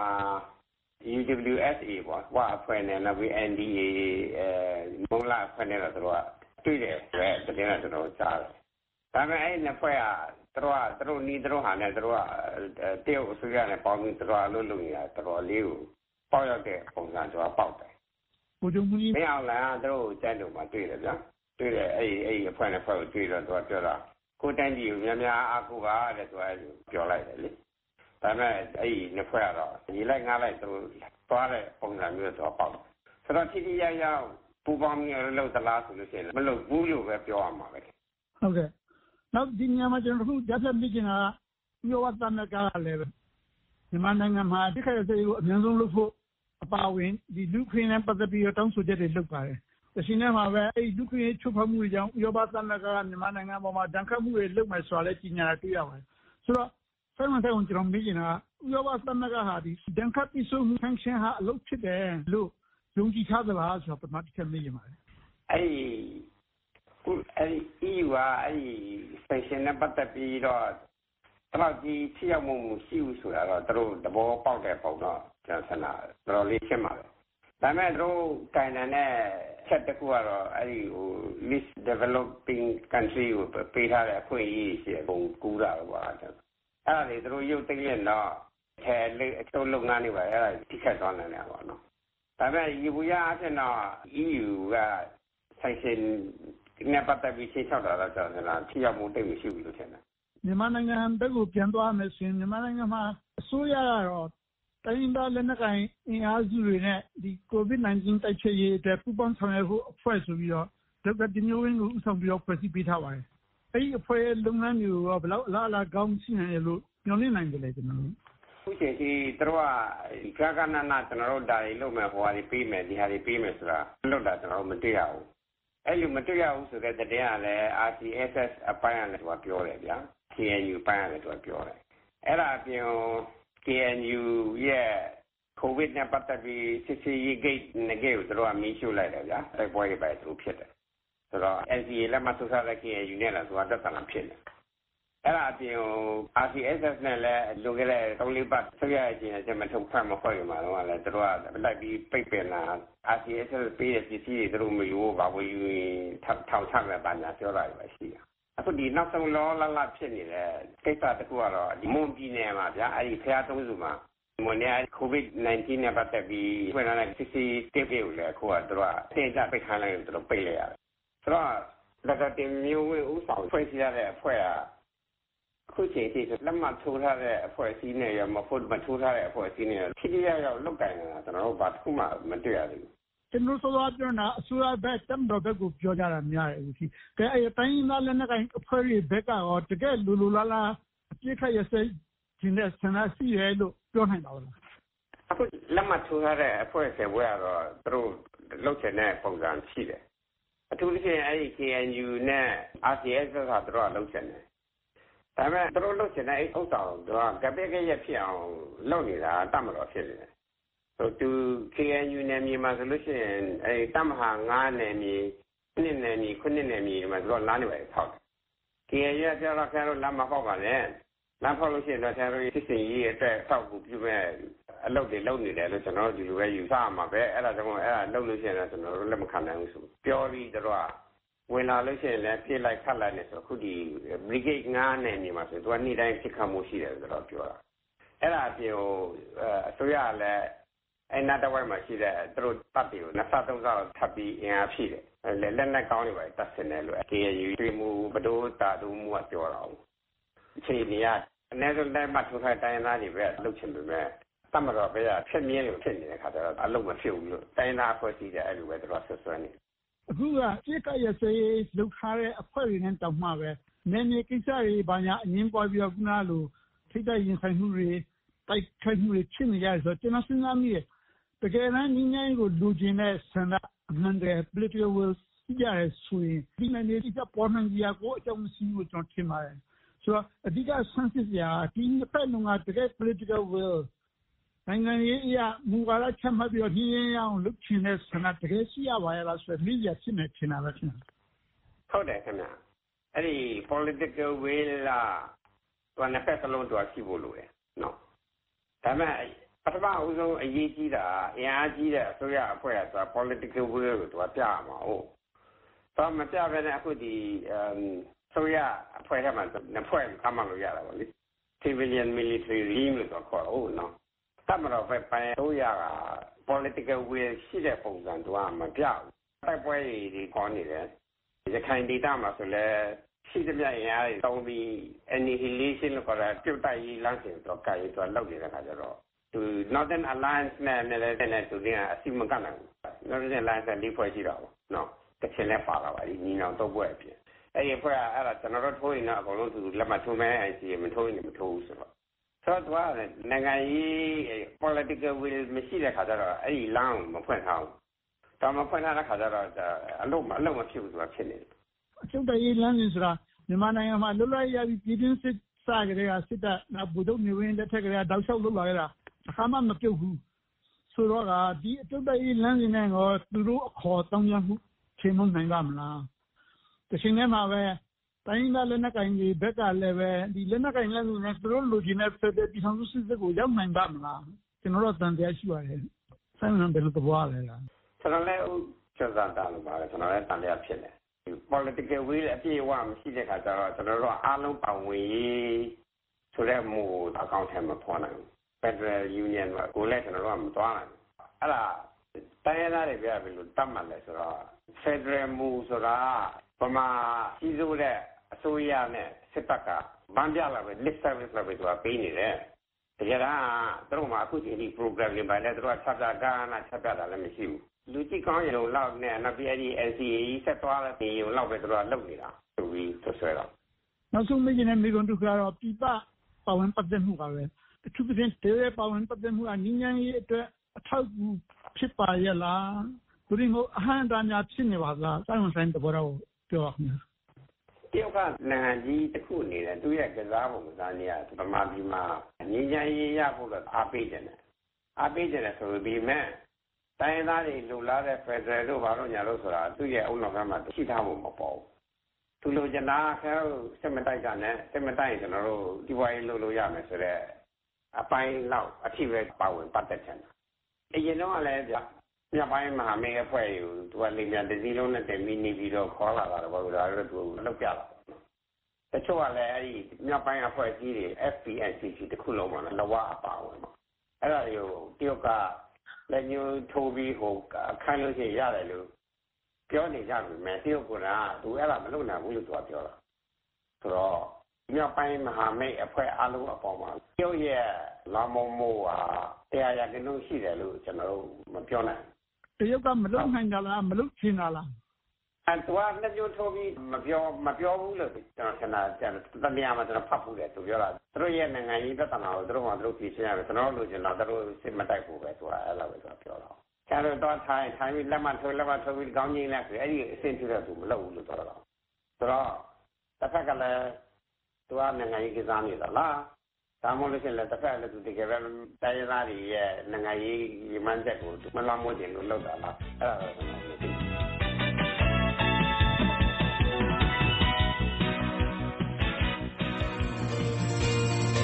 U W S A ပေါ့ဝါအဖွဲ့နဲ့နောက်ပြီး N D A အဲမုံလာအဖွဲ့နဲ့တော့သူတို့ကတွေ့တယ်ဆိုတဲ့သတင်းကကျွန်တော်ကြားတယ်ဒါပေမဲ့အဲ့နှစ်ဖွဲ့ကသူတို့ကသူတို့နီးသူတို့ဟာနဲ့သူတို့ကတရုတ်အစိုးရနဲ့ပေါင်းပြီးသူတို့အလုပ်လုပ်နေတာတော်တော်လေးကိုပေါက်ရောက်တဲ့ပုံစံသူကပေါက်တယ်ဘုရားမကြီးမင်းအောင်လန်ကသူတို့ကျန်လို့မှတွေ့တယ်ဗျာတွေ့တယ်အဲ့အဲ့အဖွဲ့နဲ့ဖွဲ့ကိုတွေ့တော့သူကပြောတာကိုတိုင်းပြည်ကိုများများအားကိုးပါတဲ့သူကပြောလိုက်တယ်လေဒါပေမဲ့အဲ့ဒီနှစ်ဖွဲ့ကတော့ဒီလိုက်ငားလိုက်သူသွားတဲ့ပုံစံမျိုးတော့ပေါက်တယ်ဆိုတော့ထိထိရောက်ရောက်ပူပေါင်းပြီးလှုပ်သလားဆိုလို့ရှိရင်မလှုပ်ဘူးလို့ပဲပြောရမှာပဲဟုတ်ကဲ့နောက်ဒီညမှာကျွန်တော်တို့ကြားဖြတ်ပြချင်တာဥရောပသမဂ္ဂကလည်းမြန်မာနိုင်ငံမှာတိကျစေကိုအများဆုံးလုပ်ဖို့အပါအဝင်ဒီလူခွင့်နဲ့ပတ်သက်ပြီးတောင်းဆိုချက်တွေလုပ်ပါတယ်။ဒီနေ့မှာပဲအဲ့လူခွင့်ချုပ်ဖက်မှုတွေကြောင့်ဥရောပသမဂ္ဂကမြန်မာနိုင်ငံပေါ်မှာဒဏ်ခတ်မှုတွေလုပ်မယ်ဆိုတာလည်းကြီးညာတွေ့ရပါတယ်။ဆိုတော့ဆက်မဆက်အောင်ကျွန်တော်မေးချင်တာဥရောပသမဂ္ဂဟာဒီဒဏ်ခတ်ပြီးဆုံးမှု sanction ဟာအလုပ်ဖြစ်တယ်လို့ယုံကြည်ထားသလားဆိုတော့ပထမတစ်ချက်မေးချင်ပါတယ်။အဲ့အဲ့ E U ကအဲ့ sanction နဲ့ပတ်သက်ပြီးတော့တော့ဒီထိရောက်မှုရှိဘူးဆိုတာတော့သူတို့သဘောပေါက်တဲ့ပုံတော့ကျွန်တော်ဆန္ဒတော်လေးရှင်းပါတယ်။ဒါပေမဲ့တို့ကိုင်တဲ့ချက်တစ်ခုကတော့အဲ့ဒီဟို least developing country ကိုပေးထားတဲ့အခွင့်အရေးရှိအကုန်ကူးတာပေါ့အဲ့ဒါလေသူတို့ရုပ်သိမ်းရင်တော့ထဲလေးအချို့လုပ်ငန်းတွေပါအဲ့ဒါထိခိုက်သွားနိုင်တယ်ပေါ့နော်။ဒါပေမဲ့ဒီဘူရအဖြစ်တော့ E U က sanction နဲ့ပတ်သက်ပြီးရှင်းချတာတော့ကျွန်တော်ထိရောက်မှုတိတ်မရှိဘူးလို့ထင်တယ်မြန်မာနိုင်ငံဘက်ကိုပြန်သွားမယ်ဆိုရင်မြန်မာနိုင်ငံမှာအစိုးရကတော့တိုင်းဒေသလက်နက်ကိုင်အင်အားစုတွေနဲ့ဒီ COVID nineteen တိုက်ဖျက်ရေးအတွက်ပူးပေါင်းဆောင်ရွက်ဖို့အဖွဲ့ဆိုပြီးတော့ဒေါက်တာတင်မျိုးဝင်းကိုဦးဆောင်ပြီးတော့ဖွဲ့စည်းပေးထားပါတယ်။အဲဒီအဖွဲ့လုပ်ငန်းတွေကိုဘယ်လောက်အလားအလာကောင်းရှိနိုင်လို့ညွှန်လင့်နိုင်ကြလဲကျွန်တော်တို့ခုချိန်ထိသူတို့ကကာကနာနာကျွန်တော်တို့ဒါတွေလုပ်မယ်ဟိုဟာတွေပေးမယ်ဒီဟာတွေပေးမယ်ဆိုတာလုပ်တာကျွန်တော်တို့မတွေ့ရဘူး။အဲ့လိုမတွေ့ရဘူးဆိုတဲ့တဲ့ကလည်း R C S S အပိုင်းကလည်းသူကပြောတယ်ဗျာK N U ပိုင်းရတယ်သူကပြောတယ်အဲ့ဒါအပြင် K N U ရဲ့ COVID နဲ့ပတ်သက်ပြီးစစ်စစ်ရေး gate နဲ့ gate ကိုသူတို့ကမီးရှို့လိုက်တယ်ဗျာတိုက်ပွဲတွေပဲသူဖြစ်တယ်ဆိုတော့ N C A လက်မှတ်ထိုးထားတဲ့ K N U နဲ့လည်းသူကတက်တာဖြစ်တယ်အဲ့ဒါအပြင် R C S S နဲ့လည်းလိုခဲ့တဲ့သုံးလေးပတ်ဆက်ရခြင်းနဲ့ချက်မထုတ်ဖတ်မခွက်ရမှာတော့လည်းသူတို့ကလိုက်ပြီးပိတ်ပင်လာ R C S S ပေးတဲ့ပစ္စည်းတွေသူတို့မယူဘာဝင်ယူထောင်ချမဲ့ပါညာပြောတာပဲရှိတယ်အခုဒီနောက်ဆုံးလောလလဖြစ်နေတဲ့ကိစ္စတခုကတော့ဒီမွန်ပြည်နယ်မှာဗျာအဲ့ဒီဖျားသုံးစုမှာမွန်နယ် COVID nineteen နဲ့ပတ်သက်ပြီးပြန်လာတဲ့ C C T V ကိုလည်းအခုကသူတို့အတင်းကြပိတ်ခိုင်းလိုက်လို့သူတို့ပိတ်လိုက်ရတယ်ဆိုတော့ဒေါက်တာတင်မျိုးဝင်းဦးဆောင်ဖွဲ့စည်းရတဲ့အဖွဲ့ကအခုချိန်ထိလက်မှတ်ထိုးထားတဲ့အဖွဲ့အစည်းနဲ့ရမဖို့မထိုးထားတဲ့အဖွဲ့အစည်းနဲ့ထိထိရောက်ရောက်လုပ်ကိုင်နေတာကျွန်တော်တို့ဘာတစ်ခုမှမတွေ့ရသေးဘူးကျွန်တော်ဆိုတော့ပြောတာအစိုးရဘက်တမ်တော်ဘက်ကိုပြောကြတာများတယ်အခုကဲအဲ့တိုင်းသားလက်နက်ကိုင်အဖွဲ့တွေဘက်ကရောတကယ်လူလူလာလာအပြစ်ခတ်ရစိခြင်းနဲ့ဆန္ဒရှိရဲလို့ပြောနိုင်ပါဦးလားအခုလက်မှတ်ထိုးထားတဲ့အဖွဲ့အစည်းဘက်ကတော့သူတို့လုပ်ချင်တဲ့ပုံစံရှိတယ်အထူးသဖြင့်အဲ့ဒီ K N U နဲ့ R C S ကသူတို့ကလုပ်ချင်တယ်ဒါပေမဲ့သူတို့လုပ်ချင်တဲ့အဲ့ဥစ္စာကိုသူကကပိကရဖြစ်အောင်လုပ်နေတာတတ်မလို့ဖြစ်နေတယ်ဆိုသူ K N U နယ်မြေမှာဆိုလို့ရှိရင်အဲတမဟာငါးနယ်မြေနှစ်နယ်မြေခုနှစ်နယ်မြေမှာဆိုတော့လမ်းတွေပဲဖောက်တယ် K N U ကပြောတော့ဆရာတို့လမ်းမဖောက်ပါနဲ့လမ်းဖောက်လို့ရှိရင်တော့ကျွန်တော်တို့စစ်စင်ရေးအတွက်ဆောက်ကူပြုမဲ့အလုပ်တွေလုပ်နေတယ်လို့ကျွန်တော်တို့ဒီလိုပဲယူဆရမှာပဲအဲ့ဒါကြောင့်အဲ့ဒါလုပ်လို့ရှိရင်တော့ကျွန်တော်တို့လက်မခံနိုင်ဘူးဆိုပြောပြီးတော့ဝင်လာလို့ရှိရင်လည်းပြစ်လိုက်ခတ်လိုက်နေဆိုအခုဒီ brigade ငါးနဲ့နေမှာဆိုသူကနေ့တိုင်းဖြစ်ခတ်မှုရှိတယ်ဆိုတော့ပြောတာအဲ့ဒါအပြင်ဟိုအစိုးရလည်းအဲ့နာတဝိုင်းမှာရှိတဲ့သူတို့တပ်တွေကိုနှစ်ဆသုံးဆထပ်ပြီးအင်အားဖြည့်တယ်လက်လက်နဲ့ကောင်းနေပါတတ်စင်တယ်လို့ K A U တွေ့မှုဘဒိုးတာတို့မှုကပြောတာအောင်အခြေအနေကအနည်းဆုံးတိုင်းမှာထိုးထိုက်တိုင်းသားတွေပဲလှုပ်ချင်ပေမဲ့တမတော်ပဲဖြစ်မြင်လို့ဖြစ်နေတဲ့ခါကျတော့အလုံးမဖြစ်ဘူးလို့တိုင်းသားဖွဲ့စည်းတဲ့အဲ့လိုပဲသူကဆွဆွဲနေအခုကပြစ်ကရစေးလှုပ်ထားတဲ့အဖွဲ့တွေနဲ့တောင်မှပဲနေနေကိစ္စတွေဘာညာအငင်းပွားပြီးတော့ခုနလိုထိတဲ့ရင်ဆိုင်မှုတွေတိုက်ခိုက်မှုတွေဖြစ်နေရဆိုတော့ကျွန်တော်စဉ်းစားမိတယ်တကယ်တမ်းညီညာကိုလူချင်းတဲ့ဆန္ဒအမှန်တကယ် political will ကြရဆိုရင်ဒီနေ့ဒီကပေါ်မှန်ကြီးကိုအကြောင်းရှိလို့ကျွန်တော်ထင်ပါတယ်ဆိုတော့အဓိကဆန်းစစ်ရာဒီနှစ်ပတ်လုံးကတကယ် political will နိုင်ငံရေးအရမူဝါဒချမှတ်ပြီးတော့ညီညာအောင်လုပ်ချင်တဲ့ဆန္ဒတကယ်ရှိရပါရဲ့လားဆိုတော့မိရဖြစ်နေထင်တာပဲထင်တယ်ဟုတ်တယ်ခင်ဗျအဲ့ဒီ political will လာတော့နှစ်ပတ်လုံးတော့ရှိဖို့လိုတယ်နော်ဒါပေမဲ့ပထမဦးဆုံးအရေးကြီးတာအင်အားကြီးတဲ့အစိုးရအဖွဲ့ကဆို political will ကိုသူကပြရမှာဟုတ်တော့မပြဘဲနဲ့အခုဒီဆိုရအဖွဲ့ထဲမှာနှစ်ဖွဲ့ကမှလို့ရတာပေါ့လေ civilian military regime လို့တော့ခေါ်ဟုတ်နော်တမတော်ပဲပိုင်းဆိုရက political will ရှိတဲ့ပုံစံသူကမပြဘူးတိုက်ပွဲတွေခေါ်နေတယ်ရခိုင်ဒေသမှာဆိုလဲရှိသမျှအင်အားတွေတောင်းပြီး annihilation လို့ခေါ်တာပြုတ်တိုက်ရေးလမ်းစဉ်တော့ကြိုက်ပြီးတော့လောက်နေတဲ့ခါကျတော့သူ Northern Alliance နဲ့လည်းနဲ့သူကအစီမကနိုင်ဘူး Northern Alliance လေးဖွဲ့ရှိတော့နော်တချင်လဲပါလာပါဒီညီနောင်တော့ပွဲအဖြစ်အဲ့ဒီဖွဲ့အဲ့ဒါကျွန်တော်တို့ထိုးရင်တော့အကုန်လုံးသူလက်မှတ်ထိုးမဲ I C မထိုးရင်မထိုးဘူးဆိုတော့ဆိုတော့နိုင်ငံရေး political will မရှိတဲ့ခါကျတော့အဲ့ဒီလမ်းကိုမဖွင့်ထားဘူးတော့မဖွင့်ထားတဲ့ခါကျတော့အလုံးအလုံးမဖြစ်ဘူးဆိုတာဖြစ်နေတယ်အကျုပ်တရေးလမ်းစဉ်ဆိုတာမြန်မာနိုင်ငံမှာလွတ်လပ်ရပြီးပြည်တွင်းစစ်စကြတဲ့ကစစ်တပ်ဗိုလ်ချုပ်နေဝင်းလက်ထက်ကလေးတောက်လျှောက်လုပ်လာခဲ့တာအခါမှမပြုတ်ဘူးဆိုတော့ကဒီအကျုပ်တရေးလမ်းစဉ်နဲ့တော့သူတို့အခေါ်တောင်းရမှုချိန်မနိုင်ပါမလားတချိန်ထဲမှာပဲတိုင်းသားလက်နက်ကိုင်တွေဘက်ကလည်းပဲဒီလက်နက်ကိုင်လမ်းစဉ်နဲ့သူတို့လူကြီးနဲ့ဖက်တဲ့ပြည်ထောင်စုစစ်စစ်ကိုရောက်နိုင်ပါမလားကျွန်တော်တို့တန်တရားရှိပါတယ်ဆိုင်မန်ဘယ်လိုသဘောလဲလားကျွန်တော်လည်းကျော်စာတာလို့ပါတယ်ကျွန်တော်လည်းတန်တရားဖြစ်တယ်political will အပြည့်အဝမရှိတဲ့ခါကျတော့ကျွန်တော်တို့အားလုံးပါဝင်ရေးဆိုတဲ့မူအကောင့်ထဲမှာပေါ်နိုင် Federal Union ကိုလည်းကျွန်တော်တို့ကမသွားနိုင်အဲ့ဒါတိုင်းရင်းသားတွေပြပြီလို့တတ်မှတ်လဲဆိုတော့ Federal မူဆိုတာပမာကြီးစိုးတဲ့အစိုးရနဲ့စစ်တပ်ကဗန်းပြလာပဲ lip service လုပ်ပြီးတော့ပေးနေတယ်တကယ်တော့သူတို့မှာအခုချိန်ဒီ program တွေပါလဲသူတို့ကချက်ပြကားနာချက်ပြတာလည်းမရှိဘူးလူကြည့်ကောင်းရင်တော့လောက်နဲ့နောက်ပြီးအဲ့ဒီ N C A ဆက်သွားတဲ့နေုံလောက်ပဲသူတို့ကလုပ်နေတာသူပြီးဆွဆွဲတော့နောက်ဆုံးမိကနေမိကွန်တို့ကတော့ပြပပါဝင်ပတ်သက်မှုပါပဲအထူးသဖြင့်တေးပါဝင်ပတ်သက်မှုကနင်းညံရေးအတွက်အထောက်အကူဖြစ်ပါရဲ့လားသူတို့ကအဟံတာများဖြစ်နေပါလားစိုင်းဝင်ဆိုင်တဘောတော့ပြောရမယ်တရုတ်ကနိုင်ငံကြီးတစ်ခုနေတယ်သူရဲ့ကစားပုံကစားနေရဗမာပြည်မှာနင်းညံရေးရဖို့တော့အားပေးတယ်အားပေးတယ်ဆိုပြီးမဲ့တိုင်းသားတွေလူလာတဲ့ Federal တို့ဘာလို့ညာလို့ဆိုတာသူ့ရဲ့အုံနောက်ကမှရှိထားဖို့မပေါ်ဘူးသူလိုချင်တာခဲစစ်မတိုက်တာနဲ့စစ်မတိုက်ရင်ကျွန်တော်တို့ဒီဘွားရေးလုပ်လို့ရမယ်ဆိုတော့အပိုင်းလောက်အထိပဲပါဝင်ပတ်သက်ချင်တာအရင်တော့လည်းဗျညပိုင်းမဟာမိတ်အဖွဲ့ကိုသူကလေမြန်တစည်းလုံးနဲ့တင်ပြီးနေပြီးတော့ခေါ်လာတာတော့ဘာလို့လဲသူလောက်ပြတာတချို့ကလည်းအဲ့ဒီညပိုင်းအဖွဲ့ကြီးတွေ F P N C C တခုလုံးမှာလဝအပါဝင်ပါအဲ့ဒါတွေကိုတရုတ်ကလက်ညှိုးထိုးပြီးဟိုခိုင်းလို့ရှိရင်ရတယ်လို့ပြောနေကြပြီမယ်တရုတ်ကသူအဲ့ဒါမလုပ်နိုင်ဘူးလို့သူကပြောတာဆိုတော့မြောက်ပိုင်းမဟာမိတ်အဖွဲ့အားလုံးအပေါ်မှာတရုတ်ရဲ့လာမမိုးဟာတရားရကင်းလို့ရှိတယ်လို့ကျွန်တော်တို့မပြောနိုင်တရုတ်ကမလုပ်နိုင်ကြလားမလုပ်ချင်တာလားအဲ့တော့လက်ညှိုးထိုးပြီးမပြောမပြောဘူးလို့ကျွန်တော်ခဏကျွန်တော်တနေရာမှာကျွန်တော်ဖတ်ဘူးလေသူပြောတာသူတို့ရဲ့နိုင်ငံရေးပြဿနာကိုသူတို့ကသူတို့ဖြေရှင်းရတယ်ကျွန်တော်တို့လိုချင်တာသူတို့စစ်မတိုက်ဘူးပဲဆိုတာအဲ့လိုပဲသူပြောတာကျန်တော့ထိုင်ထိုင်ပြီးလက်မှတ်ထိုးလက်မှတ်ထိုးပြီးကောင်းကြီးလက်ဆိုအဲ့ဒီအဆင့်ထိတော့သူမလုပ်ဘူးလို့ပြောတော့ဆိုတော့တစ်ဖက်ကလည်းသူကနိုင်ငံရေးကစားနေတာလားဒါမှမဟုတ်လည်းတစ်ဖက်လည်းသူတကယ်ပဲတိုင်းရင်းသားတွေရဲ့နိုင်ငံရေးရမှန်းချက်ကိုမလွှမ်းမိုးခြင်းလို့လုပ်တာလားအဲ့ဒါတော့ကျွန်တော်မသိဘူး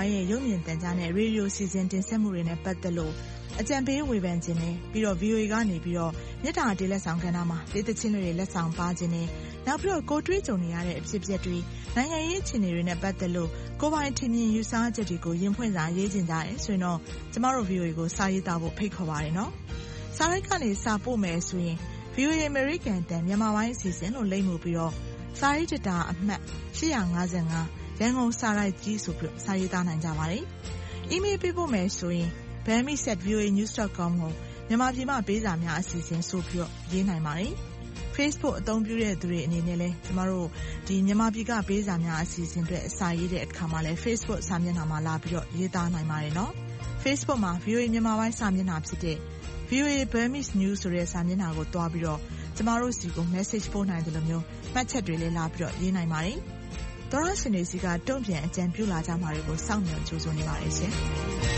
ရဲ့ရုပ်မြင်သံကြားနဲ့ရေဒီယိုစီစဉ်တင်ဆက်မှုတွေနဲ့ပတ်သက်လို့အကြံပေးဝေဖန်ခြင်းနဲ့ပြီးတော့ ဗီအိုအေ ကနေပြီးတော့မြစ်တာတေးလက်ဆောင်ကဏ္ဍမှာတေးသချင်းတွေလက်ဆောင်ပါခြင်းနဲ့နောက်ပြီးတော့ကိုတွေးကြုံနေရတဲ့အဖြစ်အပျက်တွေနိုင်ငံရေးအခြေအနေတွေနဲ့ပတ်သက်လို့ကိုပိုင်ထင်မြင်ယူဆချက်တွေကိုရင်ဖွင့်စာရေးခြင်းကြတယ်ဆိုရင်တော့ကျမတို့ ဗီအိုအေ ကိုစာရေးသားဖို့ဖိတ်ခေါ်ပါတယ်နော်။စာရိုက်ကနေစာပို့မယ်ဆိုရင် ဗီအိုအေ American တန်မြန်မာပိုင်းအစီအစဉ်လို့လိမ့်မှုပြီးတော့စာရေးတာအမှတ်ရှစ်၅၅ရန်ကုန်စာရိုက်ကြီးဆိုပြီးစာရေးသားနိုင်ကြပါတယ်။ email ပေးပို့မယ်ဆိုရင် burmese at v o a news dot com ကိုမြန်မာပြည်မှာပေးစာများအစီအစဉ်ဆိုပြီးတော့ရေးနိုင်ပါတယ်။ Facebook အသုံးပြုတဲ့သူတွေအနေနဲ့လည်းကျမတို့ဒီမြန်မာပြည်ကပေးစာများအစီအစဉ်တွေအစာရေးတဲ့အခါမှာလည်း Facebook စာမျက်နှာမှာလာပြီးတော့ရေးသားနိုင်ပါတယ်နော်။ Facebook မှာ ဗီအိုအေ မြန်မာပိုင်းစာမျက်နှာဖြစ်တဲ့ ဗီအိုအေ Burmese News ဆိုတဲ့စာမျက်နှာကိုတွားပြီးတော့ကျမတို့စီကို message ပို့နိုင်တယ်လို့မျိုးမှတ်ချက်တွေလည်းလာပြီးတော့ရေးနိုင်ပါတယ်။သောရရှင်တွေစီကတုံ့ပြန်အကြံပြုလာကြမှာတွေကိုစောင့်မျှော်ကြိုးစားနေပါတယ်ရှင်။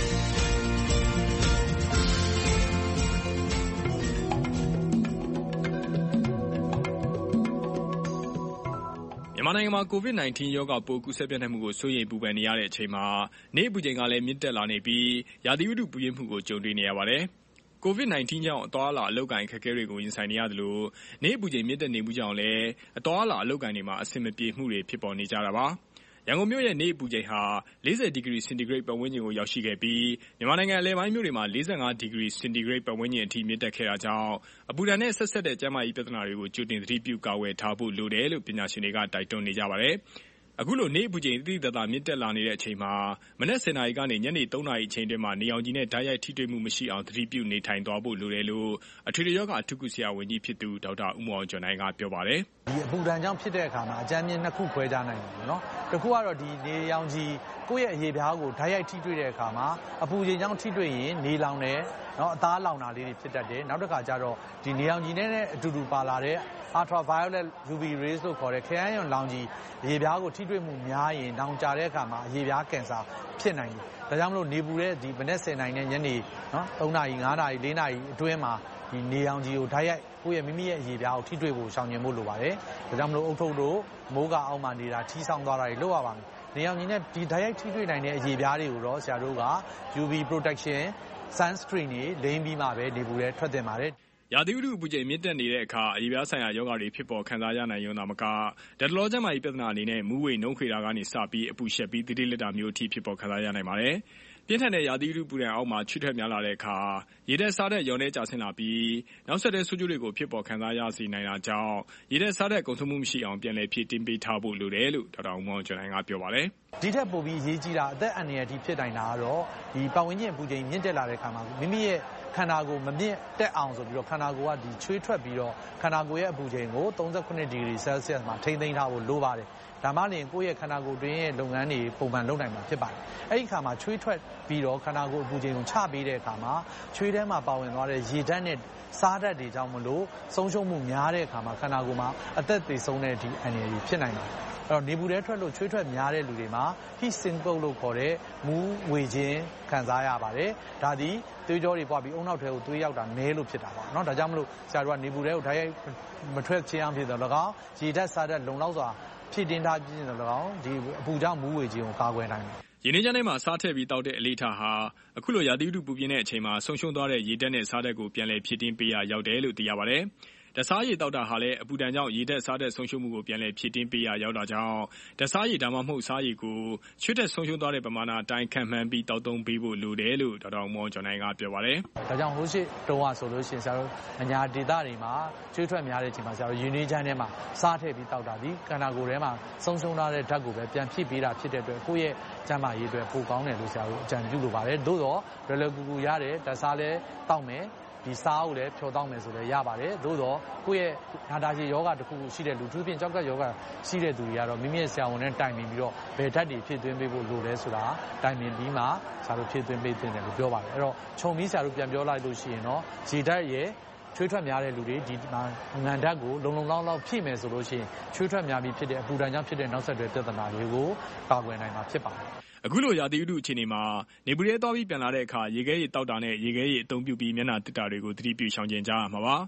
မြန်မာနိုင်ငံမှာ ကိုဗစ် ၁၉ ရောဂါပိုးကူးစက်ပြန့်နှံ့မှုကိုစိုးရိမ်ပူပန်နေရတဲ့အချိန်မှာနေ့အပူချိန်ကလည်းမြင့်တက်လာနေပြီးရာသီဥတုပူပြင်းမှုကိုကြုံတွေ့နေရပါတယ်။ကိုဗစ် ၁၉ ကြောင့်အသွားအလာအလုပ်ကိုင်အခက်အခဲတွေကိုရင်ဆိုင်နေရသလိုနေ့အပူချိန်မြင့်တက်နေမှုကြောင့်လည်းအသွားအလာအလုပ်ကိုင်တွေမှာအဆင်မပြေမှုတွေဖြစ်ပေါ်နေကြတာပါ။ရန်ကုန်မြို့ရဲ့နေ့အပူချိန်ဟာ၄၀ဒီဂရီစင်တီဂရိတ်ပတ်ဝန်းကျင်ကိုရောက်ရှိခဲ့ပြီးမြန်မာနိုင်ငံအလယ်ပိုင်းမြို့တွေမှာ၄၅ဒီဂရီစင်တီဂရိတ်ပတ်ဝန်းကျင်အထိမြင့်တက်ခဲ့တာကြောင့်အပူဒဏ်နဲ့ဆက်ဆက်တဲ့ကျန်းမာရေးပြဿနာတွေကိုကြိုတင်သတိပြုကာကွယ်ထားဖို့လိုတယ်လို့ပညာရှင်တွေကတိုက်တွန်းနေကြပါတယ်။အခုလိုနေ့အပူချိန်တိတိတသာမြင့်တက်လာနေတဲ့အချိန်မှာမနက်ဆယ်နာရီကနေညနေသုံးနာရီအချိန်တွင်းမှာနေအောင်ကြီးနဲ့ဓာတ်ရိုက်ထိတွေ့မှုမရှိအောင်သတိပြုနေထိုင်သွားဖို့လိုတယ်လို့အထွေထွေရောဂါအထူးကုဆရာဝန်ကြီးဖြစ်သူဒေါက်တာဦးမောင်ကျော်နိုင်ကပြောပါတယ်။ဒီအပူဒဏ်ကြောင့်ဖြစ်တဲ့အခါမှာအကြမ်းမြင့်နှစ်ခုခွဲခြားနိုင်တယ်နော်။တစ်ခုကတော့ဒီနေရောင်ကြီးကိုယ့်ရဲ့အရေပြားကိုဓာတ်ရိုက်ထိတွေ့တဲ့အခါမှာအပူချိန်ကြောင့်ထိတွေ့ရင်နေလောင်တယ်နော်အသားလောင်တာလေးတွေဖြစ်တတ်တယ်။နောက်တစ်ခါကျတော့ဒီနေရောင်ကြီးနဲ့အတူတူပါလာတဲ့ ultraviolet U V rays လို့ခေါ်တဲ့ခရမ်းယွန်လောင်ကြီးအရေပြားကိုထိတွေ့မှုများရင်နောင်ကြတဲ့အခါမှာအရေပြားကင်ဆာဖြစ်နိုင်တယ်။ဒါကြောင့်မလို့နေပူတဲ့ဒီမနက်ဆယ်နာရီနဲ့ညနေနော်သုံးနာရီငါးနာရီလေးနာရီအတွင်းမှာဒီနေရောင်ကြီးကိုဓာတ်ရိုက်ကိုယ့်ရဲ့မိမိရဲ့အရေပြားကိုထိတွေ့ဖို့ရှောင်ကျဉ်ဖို့လိုပါတယ်။ဒါကြောင့်မလို့အုတ်ထုပ်တို့မိုးကအောက်မှာနေတာထီးဆောင်သွားတာတွေလုပ်ရပါမယ်။နေရောင်ကြီးနဲ့ဒီဓာတ်ရိုက်ထိတွေ့နိုင်တဲ့အရေပြားတွေကိုတော့ဆရာတို့က U V protection sunscreen တွေလိမ်းပြီးမှပဲနေပူတဲ့ထွက်တင်ပါတယ်။ရာသီဥတုအပူချိန်မြင့်တက်နေတဲ့အခါအရေပြားဆိုင်ရာရောဂါတွေဖြစ်ပေါ်ခံစားရနိုင်ရုံသာမကဓာတ်တလောကျန်းမာရေးပြဿနာအနေနဲ့မူးဝေနှုံးခွေတာကနေစပြီးအပူရှက်ပြီးတိတိလက်တာမျိုးအထိဖြစ်ပေါ်ခံစားရနိုင်ပါတယ်။ပြင်းထန်တဲ့ရာသီဥတုပူဒဏ်အောက်မှာချွတ်ထွက်များလာတဲ့အခါရေတက်စားတဲ့ရောင်ထဲကျဆင်းလာပြီးနောက်ဆက်တွဲဆိုးကျိုးတွေကိုဖြစ်ပေါ်ခံစားရစေနိုင်တာကြောင့်ရေတက်စားတဲ့ကုန်ဆုံးမှုမရှိအောင်ပြန်လည်ဖြည့်တင်းပေးထားဖို့လိုတယ်လို့ဒေါက်တာဦးမောင်ကျော်နိုင်ကပြောပါတယ်။ဒီထက်ပိုပြီးအရေးကြီးတာအသက်အန္တရာယ်ထိဖြစ်နိုင်တာကတော့ဒီပတ်ဝန်းကျင်အပူချိန်မြင့်တက်လာတဲ့အခါမှာမိမိရဲ့ခန္ဓာကိုယ်မမြင့်တက်အောင်ဆိုပြီးတော့ခန္ဓာကိုယ်ကဒီချွေးထွက်ပြီးတော့ခန္ဓာကိုယ်ရဲ့အပူချိန်ကိုသုံးခုဒီဂရီဆဲလ်စီယပ်မှာထိန်းသိမ်းထားဖို့လိုပါတယ်။ဒါမှလည်းကိုယ့်ရဲ့ခန္ဓာကိုယ်တွင်းရဲ့လုပ်ငန်းတွေပုံမှန်လုပ်နိုင်မှာဖြစ်ပါတယ်။အဲဒီအခါမှာချွေးထွက်ပြီးတော့ခန္ဓာကိုယ်အပူချိန်ကိုချပေးတဲ့အခါမှာချွေးထဲမှာပါဝင်သွားတဲ့ရေဓာတ်နဲ့စားဓာတ်တွေကြောင့်မလို့ဆုံးရှုံးမှုများတဲ့အခါမှာခန္ဓာကိုယ်မှာအသက်သေဆုံးတဲ့ဒီအန္တရာယ်ဖြစ်နိုင်ပါတယ်။အဲ့တော့နေပူထဲထွက်လို့ချွေးထွက်များတဲ့လူတွေမှာ heat syncope လို့ခေါ်တဲ့မူးဝေခြင်းခံစားရပါတယ်။ဒါသည်သွေးကြောတွေပွားပြီးအုံနောက်ထဲကိုသွေးရောက်တာနည်းလို့ဖြစ်တာပါเนาะဒါကြောင့်မလို့ဆရာတို့ကနေပူထဲကိုဓာတ်ရိုက်မထွက်ခြင်းအောင်ဖြစ်တော့၎င်းရေဓာတ်စားဓာတ်လုံလောက်စွာဖြည့်တင်းထားခြင်းတော့၎င်းဒီအပူကြောင့်မူးဝေခြင်းကိုကာကွယ်နိုင်တယ်။ရင်းနှီးချမ်းထဲမှာစားထည့်ပြီးတောက်တဲ့အလေးထားဟာအခုလိုရာသီဥတုပူပြင်းတဲ့အချိန်မှာဆုံးရှုံးသွားတဲ့ရေဓာတ်နဲ့စားဓာတ်ကိုပြန်လည်ဖြည့်တင်းပေးရရောက်တယ်လို့သိရပါတယ်။ဓာတ်စားရည်တောက်တာဟာလည်းအပူဒဏ်ကြောင့်ရေဓာတ်စားဓာတ်ဆုံးရှုံးမှုကိုပြန်လည်ဖြည့်တင်းပေးရရောက်တာကြောင့်ဓာတ်စားရည်ဒါမှမဟုတ်စားရည်ကိုချွတ်တဲ့ဆုံးရှုံးသွားတဲ့ပမာဏအတိုင်းခံမှန်းပြီးတောက်သုံးပေးဖို့လိုတယ်လို့ဒေါက်တာမောင်ကျော်နိုင်ကပြောပါတယ်။ဒါကြောင့်ဟိုရှိတုံးရဆိုလို့ရှိရင်ဆရာတို့အညာဒေသတွေမှာချွေးထွက်များတဲ့အချိန်မှာဆရာတို့ရင်းနှီးချမ်းထဲမှာစားထည့်ပြီးတောက်တာဒီခန္ဓာကိုယ်ထဲမှာဆုံးရှုံးထားတဲ့ဓာတ်ကိုပဲပြန်ဖြည့်ပေးတာဖြစ်တဲ့အတွက်ကိုယ့်ရဲ့ကျန်းမာရေးအတွက်ပိုကောင်းတယ်လို့ဆရာတို့အကြံပြုလိုပါတယ်။သို့တော့လွယ်လွယ်ကူကူရတဲ့ဓာတ်စားလည်းတောက်မယ်ဒီစားကိုလည်းဖြောတောင်းမယ်ဆိုလည်းရပါတယ်သို့တော့ကိုယ့်ရဲ့နာတာရှည်ယောဂတစ်ခုခုရှိတဲ့လူသူဖြင့်ကြောက်ကယောဂရှိတဲ့သူတွေကတော့မိမိရဲ့ဆရာဝန်နဲ့တိုင်ပင်ပြီးတော့ဘယ်ဓာတ်တွေဖြည့်သွင်းပေးဖို့လိုလဲဆိုတာတိုင်ပင်ပြီးမှဆရာတို့ဖြည့်သွင်းပေးတင်တယ်လို့ပြောပါတယ်အဲ့တော့ခြုံပြီးဆရာတို့ပြန်ပြောလိုက်လို့ရှိရင်တော့ရေဓာတ်ရဲ့ချွေးထွက်များတဲ့လူတွေဒီမှာငန်ဓာတ်ကိုလုံလုံလောက်လောက်ဖြည့်မယ်ဆိုလို့ရှိရင်ချွေးထွက်များပြီးဖြစ်တဲ့အပူဒဏ်ကြောင့်ဖြစ်တဲ့နောက်ဆက်တွဲပြဿနာတွေကိုကာကွယ်နိုင်မှာဖြစ်ပါတယ်အခုလိုရာသီဥတုအခြေအနေမှာနေပူရဲသွားပြီးပြန်လာတဲ့အခါရေခဲရည်တောက်တာနဲ့ရေခဲရည်အသုံးပြုပြီးမျက်နှာတစ်တာတွေကိုသတိပြုရှောင်ကျဉ်ကြရမှာပါ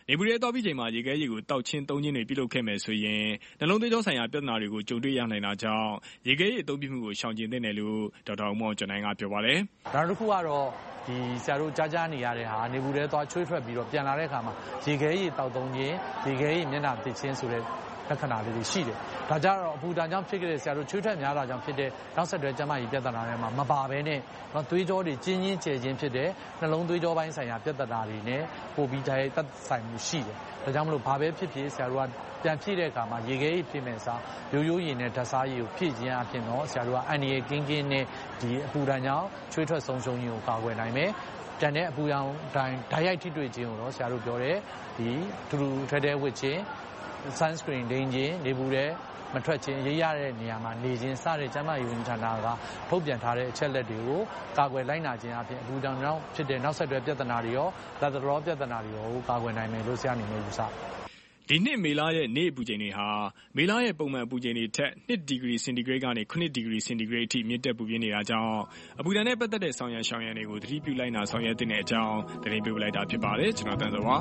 နေပူရဲသွားပြီးချိန်မှာရေခဲရည်ကိုတောက်ချင်းသုံးချင်းတွေပြုလုပ်ခဲ့မယ်ဆိုရင်နှလုံးသွေးကြောဆိုင်ရာပြဿနာတွေကိုကြုံတွေ့ရနိုင်တာကြောင့်ရေခဲရည်အသုံးပြုမှုကိုရှောင်ကျဉ်သင့်တယ်လို့ဒေါက်တာဦးမောင်ကျော်နိုင်ကပြောပါတယ်။နောက်တစ်ခုကတော့ဒီဆရာတို့ကြားကြားနေရတဲ့ဟာနေပူရဲသွားချွေးထွက်ပြီးတော့ပြန်လာတဲ့အခါမှာရေခဲရည်တောက်သုံးခြင်းရေခဲရည်မျက်နှာတစ်ချင်းဆိုတဲ့လက္ခဏာလေးတွေရှိတယ်။ဒါကြတော့အပူဒဏ်ကြောင့်ဖြစ်ခဲ့တဲ့ဆရာတို့ချွေးထွက်များတာကြောင့်ဖြစ်တဲ့နောက်ဆက်တွဲကျန်းမာရေးပြဿနာတွေမှာမပါဘဲနဲ့နော်သွေးကြောတွေကျဉ်းကျဉ်းကျယ်ချင်းဖြစ်တဲ့နှလုံးသွေးကြောပိုင်းဆိုင်ရာပြဿနာတွေနဲ့ပိုပြီးတိုင်းသက်ဆိုင်မှုရှိတယ်။ဒါကြောင့်မလို့ဘာပဲဖြစ်ဖြစ်ဆရာတို့ကပြန်ဖြည့်တဲ့အခါမှာရေခဲရည်ဖြည့်မယ်စားရိုးရိုးရည်နဲ့ဓာတ်စားရည်ကိုဖြည့်ခြင်းအပြင်တော့ဆရာတို့ကအန်ဒီရဲ့ကင်းကင်းနဲ့ဒီအပူဒဏ်ကြောင့်ချွေးထွက်ဆုံးရှုံးခြင်းကိုကာကွယ်နိုင်မယ်။ပြန်တဲ့အပူရောင်တိုင်းဓာတ်ရိုက်ထိတွေ့ခြင်းကိုတော့ဆရာတို့ပြောတဲ့ဒီထူထူထဲထဲဝစ်ခြင်း sunscreen ဒိန်ခြင်းနေပူတဲ့မထွက်ခြင်းရေးရတဲ့နေရာမှာနေခြင်းစတဲ့ကျန်းမာရေးဝန်ကြီးဌာနကထုတ်ပြန်ထားတဲ့အချက်လက်တွေကိုကာကွယ်လိုက်နာခြင်းအပြင်အပူဒဏ်ကြောင့်ဖြစ်တဲ့နောက်ဆက်တွဲပြဿနာတွေရောလက်သရောပြဿနာတွေရောကာကွယ်နိုင်မယ်လို့ဆရာအနေနဲ့ယူဆဒီနှစ်မေလရဲ့နေ့အပူချိန်တွေဟာမေလရဲ့ပုံမှန်အပူချိန်တွေထက်၂ဒီဂရီစင်တီဂရိတ်ကနေ၇ဒီဂရီစင်တီဂရိတ်အထိမြင့်တက်ပူပြင်းနေတာကြောင့်အပူဒဏ်နဲ့ပတ်သက်တဲ့ဆောင်ရန်ရှောင်ရန်တွေကိုသတိပြုလိုက်နာဆောင်ရွက်တဲ့အကြောင်းသတင်းပေးလိုက်တာဖြစ်ပါတယ်ကျွန်တော်တန်းစောပါ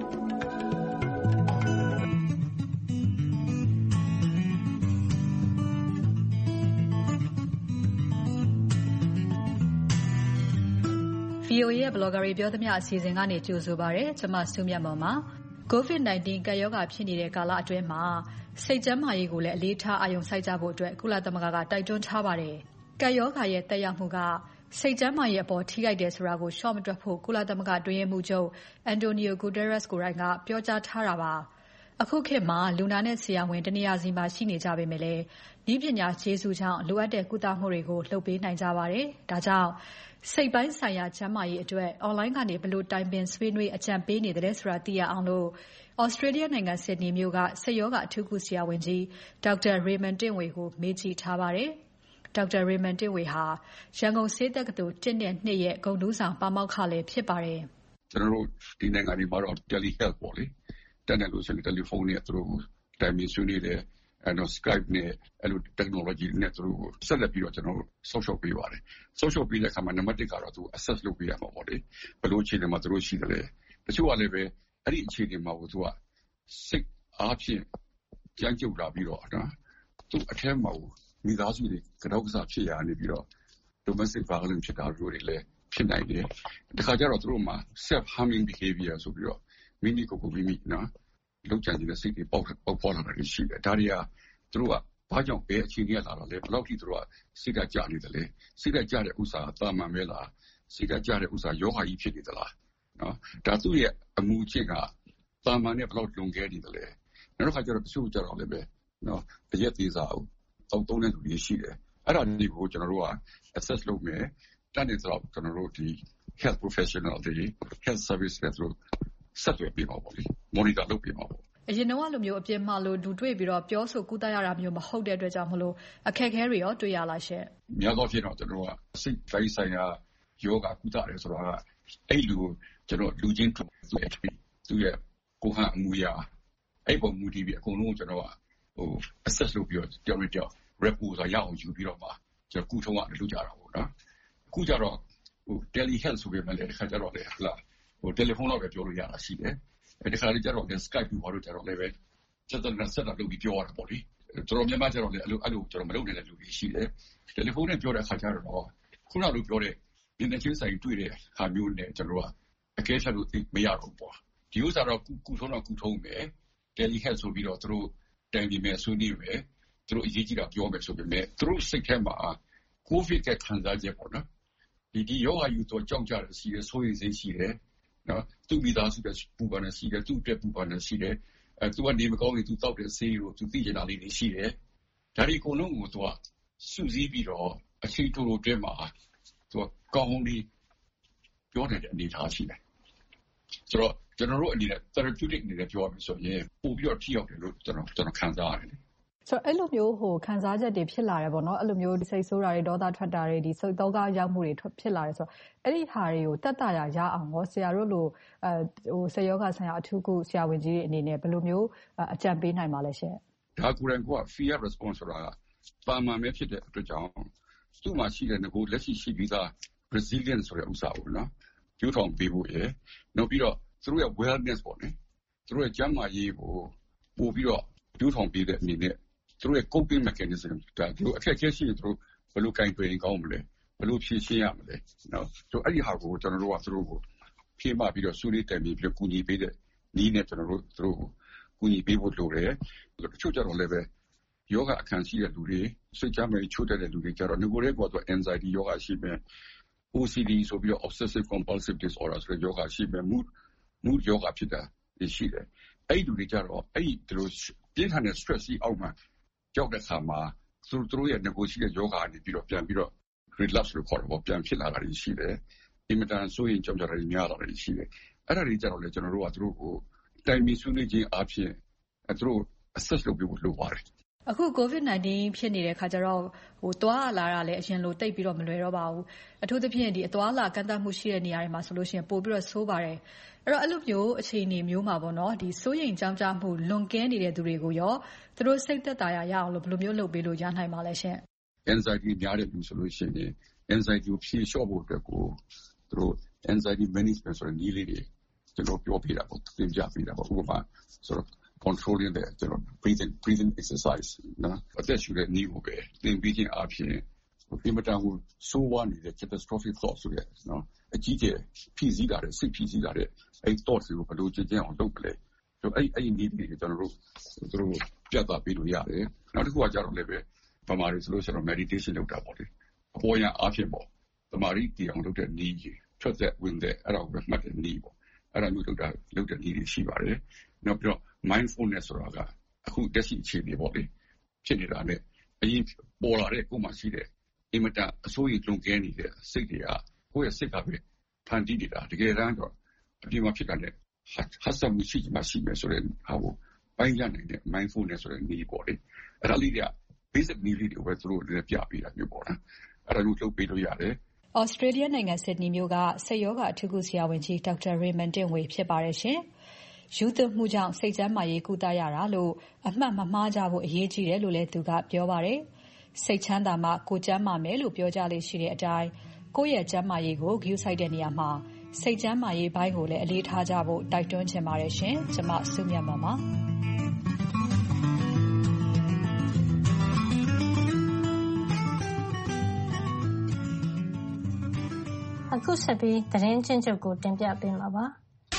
ဗီအိုအေရဲ့ blogger တွေပြောသမျှအစီအစဉ်ကနေကြိုဆိုပါရစေ။ကျွန်မစုမြတ်မောင်ပါ။ကိုဗစ် nineteen ကပ်ရောဂါဖြစ်နေတဲ့ကာလအတွင်းမှာစိတ်ကျန်းမာရေးကိုလည်းအလေးထားအာရုံစိုက်ကြဖို့အတွက်ကုလသမဂ္ဂကတိုက်တွန်းထားပါတယ်။ကပ်ရောဂါရဲ့သက်ရောက်မှုကစိတ်ကျန်းမာရေးအပေါ်ထိခိုက်တယ်ဆိုတာကိုရှော့မတွက်ဖို့ကုလသမဂ္ဂအတွင်းရေးမှူးချုပ် Antonio Guterres ကိုယ်တိုင်ကပြောကြားထားတာပါ။အခုခေတ်မှာလူနာနဲ့ဆရာဝန်တနေရာစီမှာရှိနေကြပေမဲ့လည်းနည်းပညာကျေးဇူးကြောင့်လိုအပ်တဲ့ကုသမှုတွေကိုလုပ်ပေးနိုင်ကြပါတယ်။ဒါကြောင့်စိတ်ပိုင်းဆိုင်ရာကျန်းမာရေးအတွက် online ကနေဘယ်လိုတိုင်ပင်ဆွေးနွေးအကြံပေးနေတယ်ဆိုတာသိရအောင်လို့ Australia နိုင်ငံ Sydney မြို့ကစိတ်ရောဂါအထူးကုဆရာဝန်ကြီး ဒေါက်တာ Raymond တင့်ဝေကိုမေးကြည့်ထားပါတယ်။ဒေါက်တာ Raymond တင့်ဝေဟာရန်ကုန်ဆေးတက္ကသိုလ်တစ်နဲ့နှစ်ရဲ့ဂုဏ်ထူးဆောင်ပါမောက္ခလည်းဖြစ်ပါတယ်။ကျွန်တော်တို့ဒီနိုင်ငံတွေမှာတော့ telehealth ပေါ့လေ။တက်တယ်လို့ဆိုရင်တယ်လီဖုန်းနဲ့သူတို့တိုင်ပင်ဆွေးနွေးတယ်အဲ့တော့ Skype နဲ့အဲ့လို technology နဲ့သူတို့ဆက်လက်ပြီးတော့ကျွန်တော်တို့ social ပေးပါတယ် social ပေးတဲ့အခါမှာနံပါတ်တစ်ကတော့သူ access လုပ်ပေးရမှာပေါ့လေဘယ်လိုအခြေအနေမှာသူတို့ရှိတယ်လဲတချို့ကလည်းပဲအဲ့ဒီအခြေအနေမှာကိုသူကစိတ်အားဖြင့်ကြမ်းကြုတ်လာပြီးတော့နော်သူအထက်မှာမိသားစုတွေကြောက်ကစားဖြစ်ရနေပြီးတော့ domestic violence ဖြစ်တာတို့တွေလည်းဖြစ်နိုင်တယ်တခါကျတော့သူတို့မှာ self harming behavior ဆိုပြီးတော့မိမိကိုယ်ကိုမိမိနော်လောက်ကျန်တဲ့စိတ်တွေပေါက်ပေါက်ပေါ်လာတာရှိတယ်ဒါတွေကသူတို့ကဘာကြောင့်ပဲအချိန်ကြီးလာတော့လဲဘယ်လောက်ထိသူတို့ကစိတ်ကကြနေတယ်လဲစိတ်ကကြတဲ့ဥစ္စာတာမန်ပဲလားစိတ်ကကြတဲ့ဥစ္စာယောဂကြီးဖြစ်နေသလားနော်ဒါသူ့ရဲ့အမှုချင်းကတာမန်နဲ့ဘယ်လောက်လွန်ခဲ့နေတယ်လဲနောက်တစ်ခါကျတော့တချို့ကြတော့လည်းပဲနော်တရက်သေးစားအောင်တောက်သုံးတဲ့လူတွေရှိတယ်အဲ့ဒါတွေကိုကျွန်တော်တို့က access လုပ်မယ်တန်းနေတော့ကျွန်တော်တို့ဒီ health professional တွေ health service တွေတို့ဆက်သွယ်ပေးပါပေါ့လေ monitor လုပ်ပေးပါပေါ့အရင်တော့လိုမျိုးအပြင်းမှလို့ဒူတွေ့ပြီးတော့ပြောဆိုကုသရတာမျိုးမဟုတ်တဲ့အတွက်ကြောင့်မလို့အခက်အခဲတွေရောတွေ့ရလားရှင့်။များသောအားဖြင့်တော့ကျွန်တော်ကစိတ်တိုင်းဆိုင်ရာယောဂကုသတယ်ဆိုတာကအဲ့လိုကျွန်တော်လူချင်းသူ့ရဲ့သူ့ရဲ့ကိုဟန်အမှုရာအဲ့ပုံမူတည်ပြီးအကုန်လုံးကျွန်တော်ကဟို access လုပ်ပြီးတော့ကြောက်ရကြောက် report ဆိုရအောင်ယူပြီးတော့မှကျွန်တော်ကုထုံးကလုပ်ကြတာပေါ့နော်။အခုကျတော့ဟို telehealth ဆိုပေမဲ့လည်းတစ်ခါကျတော့လေဟလာဟိုတယ်လီဖုန်းတော့ပဲပြောလို့ရတာရှိတယ်။အဲ့ဒီခါလေးကျတော့လည်း Skype ပြီးဘာလို့ကျတော့လည်းပဲဆက်သွယ်ဆက်တာလုပ်ပြီးပြောရတာပေါ့လေ။ကျွန်တော်မြန်မာကျတော့လည်းအဲ့လိုအဲ့လိုကျွန်တော်မလုပ်နိုင်တဲ့လူတွေရှိတယ်။တယ်လီဖုန်းနဲ့ပြောတဲ့အခါကျတော့ခုနကလိုပြောတဲ့ဒီနေ့ချင်းဆိုင်တွေ့တဲ့ဟာမျိုးနဲ့ကျွန်တော်ကအကဲဖြတ်လို့မရတော့ဘူးပေါ့။ဒီဥစ္စာတော့ကုထုံးတော့ကုထုံးမယ်။ telehealth ဆိုပြီးတော့သူတို့တိုင်ပြီးမယ်ဆွေးနွေးမယ်။သူတို့အရေးကြီးတာပြောမယ်ဆိုပေမဲ့သူတို့စိတ်ထဲမှာကိုဗစ်ကခံစားချက်ပေါ့နော်။ဒီဒီယောဂယူတော့ကြောက်ကြတယ်ရှိတယ်ဆိုရင်စိတ်ရှိတယ်။နော်သူမိသားစုကပူပန်နေရှိတယ်သူ့အတွက်ပူပန်နေရှိတယ်အဲသူကနေမကောင်းရင်သူတောက်တဲ့ဆေးကိုသူသိချင်တာလေးတွေရှိတယ်ဒါဒီကုလုံးကိုသူကစုစည်းပြီးတော့အချိန်တိုတိုတွဲမှာသူကကောင်းပြီးပြောတဲ့အနေအထားရှိတယ်ဆိုတော့ကျွန်တော်တို့အနေနဲ့ therapeutic အနေနဲ့ပြောရမယ်ဆိုရင်ပို့ပြီးတော့ထိရောက်တယ်လို့ကျွန်တော်ကျွန်တော်ခံစားရတယ်ဆိုတော့အဲ့လိုမျိုးဟိုခံစားချက်တွေဖြစ်လာတယ်ပေါ့နော်အဲ့လိုမျိုးစိတ်ဆိုးတာတွေဒေါသထွက်တာတွေဒီစိတ်သောကရောက်မှုတွေဖြစ်လာတယ်ဆိုတော့အဲ့ဒီဟာတွေကိုတတ်တာရရအောင်ရောဆရာတို့လိုအဲဟိုဆေးယောဂဆိုင်ရာအထူးကုဆရာဝန်ကြီးတွေအနေနဲ့ဘယ်လိုမျိုးအကြံပေးနိုင်ပါလဲရှင်ဒါကူရန်က fear response ဆိုတာပါမန်ပဲဖြစ်တဲ့အတွက်ကြောင့်သူ့မှာရှိတဲ့ငကိုလက်ရှိရှိပြီးသား resilience ဆိုတဲ့ဥစ္စာပေါ့နော်ကျိုးထောင်ပေးဖို့ရယ်နောက်ပြီးတော့သူတို့ရဲ့ wellness ပေါ့နော်သူတို့ရဲ့ကျန်းမာရေးကိုပို့ပြီးတော့ပြိုးထောင်ပေးတဲ့အနေနဲ့သူတို့ရဲ့ coping mechanism ဒါသူတို့အခက်အခဲရှိရင်သူတို့ဘယ်လိုကင်တွယ်ရင်ကောင်းမလဲဘယ်လိုဖြေရှင်းရမလဲနော်ဆိုအဲ့ဒီဟာကိုကျွန်တော်တို့ကသူတို့ကိုဖြေမှပြီးတော့ဆွေးနွေးတိုင်ပြီးပြီးကူညီပေးတဲ့နည်းနဲ့ကျွန်တော်တို့သူတို့ကူညီပေးဖို့လိုတယ်တချို့ကြတော့လည်းပဲယောဂအခန်းရှိတဲ့လူတွေစိတ်ကြမ်းမဲ့ချို့တဲ့လူတွေကြတော့ငကိုယ်ရဲ့ကတော့ anxiety ယောဂရှိမယ် O C D ဆိုပြီးတော့ obsessive compulsive disorder ဆိုတဲ့ယောဂရှိမယ် mood mood ယောဂဖြစ်တာရှိတယ်အဲ့ဒီလူတွေကြတော့အဲ့ဒီသူတို့ပြင်းထန်တဲ့ stress ကြီးအောက်မှာကြောက်တဲ့ခါမှာသူတို့ရဲ့ငကိုယ်ရှိတဲ့ယောဂကနေပြီးတော့ပြန်ပြီးတော့ relapse လို့ခေါ်တော့ပြန်ဖြစ်လာတာရှိတယ်အင်မတန်ဆိုရင်ကြောက်ကြတာများလာတာရှိတယ်အဲ့ဒါတွေကြတော့လေကျွန်တော်တို့ကသူတို့ကိုတိုင်မီဆွေးနွေးခြင်းအပြင်သူတို့ assess လုပ်ပြီးလို့ပါတယ်အခု COVID nineteen ဖြစ်နေတဲ့ခါကျတော့ဟိုသွားလာတာလည်းအရင်လိုတိတ်ပြီးတော့မလွယ်တော့ပါဘူးအထူးသဖြင့်ဒီအသွားလာကန့်သတ်မှုရှိတဲ့နေရာတွေမှာဆိုလို့ရှိရင်ပို့ပြီးတော့ဆိုးပါတယ်အဲ့တော့အဲ့လိုမျိုးအခြေအနေမျိုးမှာပေါ့နော်ဒီစိုးရိမ်ကြောင်းကြမှုလွန်ကဲနေတဲ့သူတွေကိုရောသူတို့စိတ်သက်သာရရအောင်လို့ဘယ်လိုမျိုးလုပ်ပေးလို့ရနိုင်ပါလဲရှင် anxiety များတဲ့လူဆိုလို့ရှိရင် anxiety ကိုဖြေလျှော့ဖို့အတွက်ကိုသူတို့ anxiety management ဆိုတဲ့နည်းလေးတွေကျွန်တော်ပြောပြတာပေါ့သင်ပြပေးတာပေါ့ဥပမာဆိုတော့controlling the you know, breathing breathing exercise နော်အသက်ရှူတဲ့နည်းကိုပဲသင်ပြီးခြင်းအပြင်ဒီမတန်ကိုဆိုးဝါးနေတဲ့ catastrophic thoughts ဆိုရနော်အကြီးကျယ်ဖြစ်စည်းတာတဲ့စိတ်ဖြစ်စည်းတာတဲ့အဲ့ thoughts ကိုဘယ်လိုကြင်ကြင်အောင်လုပ်ပလဲဆိုအဲ့အဲ့နည်းတွေကျွန်တော်တို့သူတို့ပြသပေးလို့ရတယ်နောက်တစ်ခုကကြတော့လည်းပဲဗမာတွေဆိုလို့ဆိုတော့ meditation လုပ်တာပေါ့လေအပေါ်ရန်အဖြစ်ပေါ့သမာဓိတည်အောင်လုပ်တဲ့နည်းကြီးထွက်တဲ့ဝင်တဲ့အဲ့ဒါကိုပဲမှတ်တဲ့နည်းပေါ့အဲ့ဒါမျိုးလုပ်တာလုပ်တဲ့နည်းတွေရှိပါတယ်နောက်ပြီးတော့ mindfulness ဆိုတာကအခုတက်ရှိအခြေအနေပေါ့လေဖြစ်နေတာနဲ့အရင်ပေါ်လာတဲ့ကိုယ်မှရှိတဲ့အင်မတန်အစိုးရလွန်ကဲနေတဲ့စိတ်တွေကကိုယ့်ရဲ့စိတ်ကပဲဖန်တီးနေတာတကယ်တမ်းတော့အပြင်မှာဖြစ်တာနဲ့ဟာစမှုရှိမှရှိမယ်ဆိုတဲ့ဟာကိုပိုင်းရနိုင်တဲ့ mindfulness ဆိုတဲ့နည်းပေါ့လေအဲ့ဒါလေးတွေက basic နည်းလေးတွေပဲသူတို့လည်းပြပေးတာမျိုးပေါ့နော်အဲ့ဒါလို့လုပ်ပေးလို့ရတယ် Australia နိုင်ငံ Sydney မြို့ကစိတ်ယောဂအထူးကုဆရာဝန်ကြီး Doctor Raymond Tinway ဖြစ်ပါတယ်ရှင်ယူသွမှုကြောင့်စိတ်ကျန်းမာရေးကုသရတာလို့အမှတ်မမှားကြဖို့အရေးကြီးတယ်လို့လည်းသူကပြောပါတယ်စိတ်ချမ်းသာမှကိုယ်ကျန်းမာမယ်လို့ပြောကြလေရှိတဲ့အတိုင်းကိုယ့်ရဲ့ကျန်းမာရေးကိုဂရုစိုက်တဲ့နေရာမှာစိတ်ကျန်းမာရေးဘိုင်းကိုလည်းအလေးထားကြဖို့တိုက်တွန်းချင်ပါတယ်ရှင်ကျွန်မစုမြတ်မပါအခုဆက်ပြီးသတင်းချင်းချုပ်ကိုတင်ပြပေးမှာပါ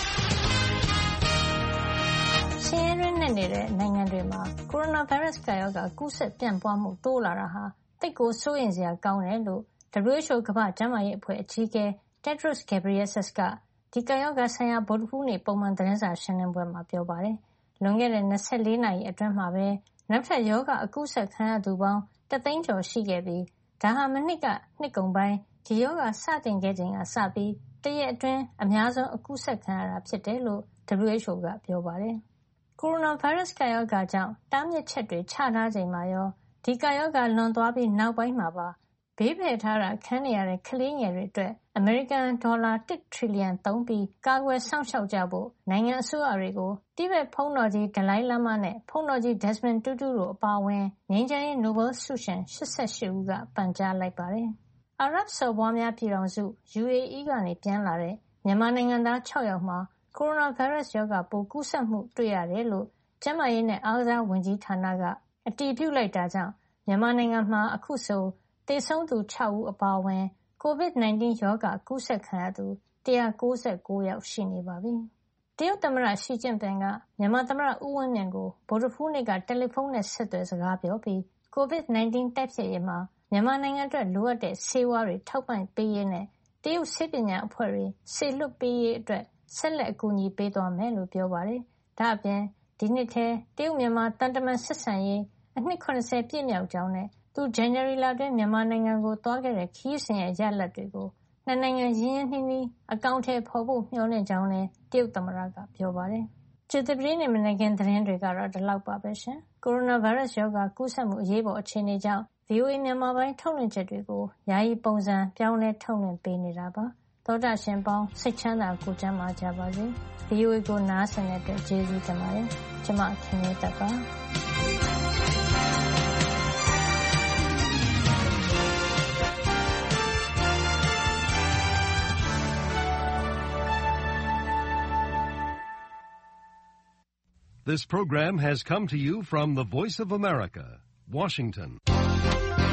ရှင်းရင်းနဲ့နေတဲ့နိုင်ငံတွေမှာကိုရိုနာဗိုင်းရပ်စ်ကာရောဂါကူးစက်ပြန့်ပွားမှုတိုးလာတာဟာတိတ်ကိုစိုးရိမ်စရာကောင်းတယ်လို့ W H O ကမ္ဘာ့ကျန်းမာရေးအဖွဲ့အကြီးအကဲ Tedros Ghebreyesus ကဒီကာရောဂါဆိုင်ရာဗုဒ္ဓဟူးနေ့ပုံမှန်သတင်းစာရှင်းလင်းပွဲမှာပြောပါတယ်။လွန်ခဲ့တဲ့၂၄နာရီအတွင်းမှာပဲနောက်ထပ်ရောဂါအကူးစက်ခံရသူပေါင်းတသိန်းကျော်ရှိခဲ့ပြီးဒါဟာမနှစ်ကနှစ်ကုန်ပိုင်းဒီရောဂါစတင်ခဲ့ချိန်ကစပြီးတရက်အတွင်းအများဆုံးအကူးစက်ခံရတာဖြစ်တယ်လို့ W H O ကပြောပါတယ်။ကိုရိုနာဗိုင်းရပ်စ်ကာရောဂါကြောင့်တားမြစ်ချက်တွေချထားချိန်မှာရောဒီကာရောဂါလွန်သွားပြီးနောက်ပိုင်းမှာပါဘေးဖယ်ထားတာခံနေရတဲ့ကလေးငယ်တွေအတွက်အမေရိကန်ဒေါ်လာတစ်ထရီလီယံသုံးပြီးကာကွယ်စောင့်ရှောက်ကြဖို့နိုင်ငံအစိုးရတွေကိုတိဘက်ဘုန်းတော်ကြီးဒလိုင်းလာမာနဲ့ဘုန်းတော်ကြီးဒက်စမန်တူတူတို့အပါအဝင်ငြိမ်းချမ်းရေးနိုဘယ်ဆုရှင်၈၈ဦးကပန်ကြားလိုက်ပါတယ်။အာရပ်စော်ဘွားများပြည်ထောင်စု U A E ကနေပြန်လာတဲ့မြန်မာနိုင်ငံသား၆ယောက်မှာကိုရိုနာဗိုင်းရပ်စ်ရောဂါပိုးကူးစက်မှုတွေ့ရတယ်လို့ကျန်းမာရေးနဲ့အားကစားဝန်ကြီးဌာနကအတည်ပြုလိုက်တာကြောင့်မြန်မာနိုင်ငံမှာအခုဆိုသေဆုံးသူ၆ဦးအပါအဝင် ကိုဗစ်၁၉ ရောဂါကူးစက်ခံရသူ၁၉၉ယောက်ရှိနေပါပြီ။တရုတ်သမ္မတရှီကျင့်ပင်ကမြန်မာသမ္မတဦးဝင်းမြင့်ကိုဗုဒ္ဓဟူးနေ့ကတယ်လီဖုန်းနဲ့ဆက်သွယ်စကားပြောပြီးကိုဗစ်၁၉တိုက်ဖျက်ရေးမှာမြန်မာနိုင်ငံအတွက်လိုအပ်တဲ့ဆေးဝါးတွေထောက်ပံ့ပေးရေးနဲ့တရုတ်ဆေးပညာအဖွဲ့တွေစေလွှတ်ပေးရေးအတွက်ဆက်လက်အကူအညီပေးသွားမယ်လို့ပြောပါတယ်။ဒါ့အပြင်ဒီနှစ်ထဲတရုတ်မြန်မာတန်တမန်ဆက်ဆံရေးအနှစ်၇၀ပြည့်မြောက်ကြောင်းနဲ့သူဇန်နဝါရီလအတွင်းမြန်မာနိုင်ငံကိုသွားခဲ့တဲ့ခရီးစဉ်ရဲ့ရလဒ်တွေကိုနှစ်နိုင်ငံရင်းရင်းနှီးနှီးအကောင့်ထဲပေါ်ဖို့မျှော်လင့်ကြောင်းလည်းတရုတ်သမ္မတကပြောပါတယ်။ကြာသပတေးနေ့မနက်ခင်းသတင်းတွေကတော့ဒီလောက်ပါပဲရှင်။ကိုရိုနာဗိုင်းရပ်စ်ရောဂါကူးစက်မှုအရေးပေါ်အခြေအနေကြောင့် V O A မြန်မာပိုင်းထုတ်လွှင့်ချက်တွေကိုယာယီပုံစံပြောင်းလဲထုတ်လွှင့်ပေးနေတာပါ။သောတာရှင်ပေါင်းစိတ်ချမ်းသာကိုကျန်းမာကြပါစေ။ V O A ကိုနားဆင်တဲ့အတွက်ကျေးဇူးတင်ပါတယ်။ကျွန်မခင်လေးတက်ပါ This program has come to you from the Voice of America, Washington.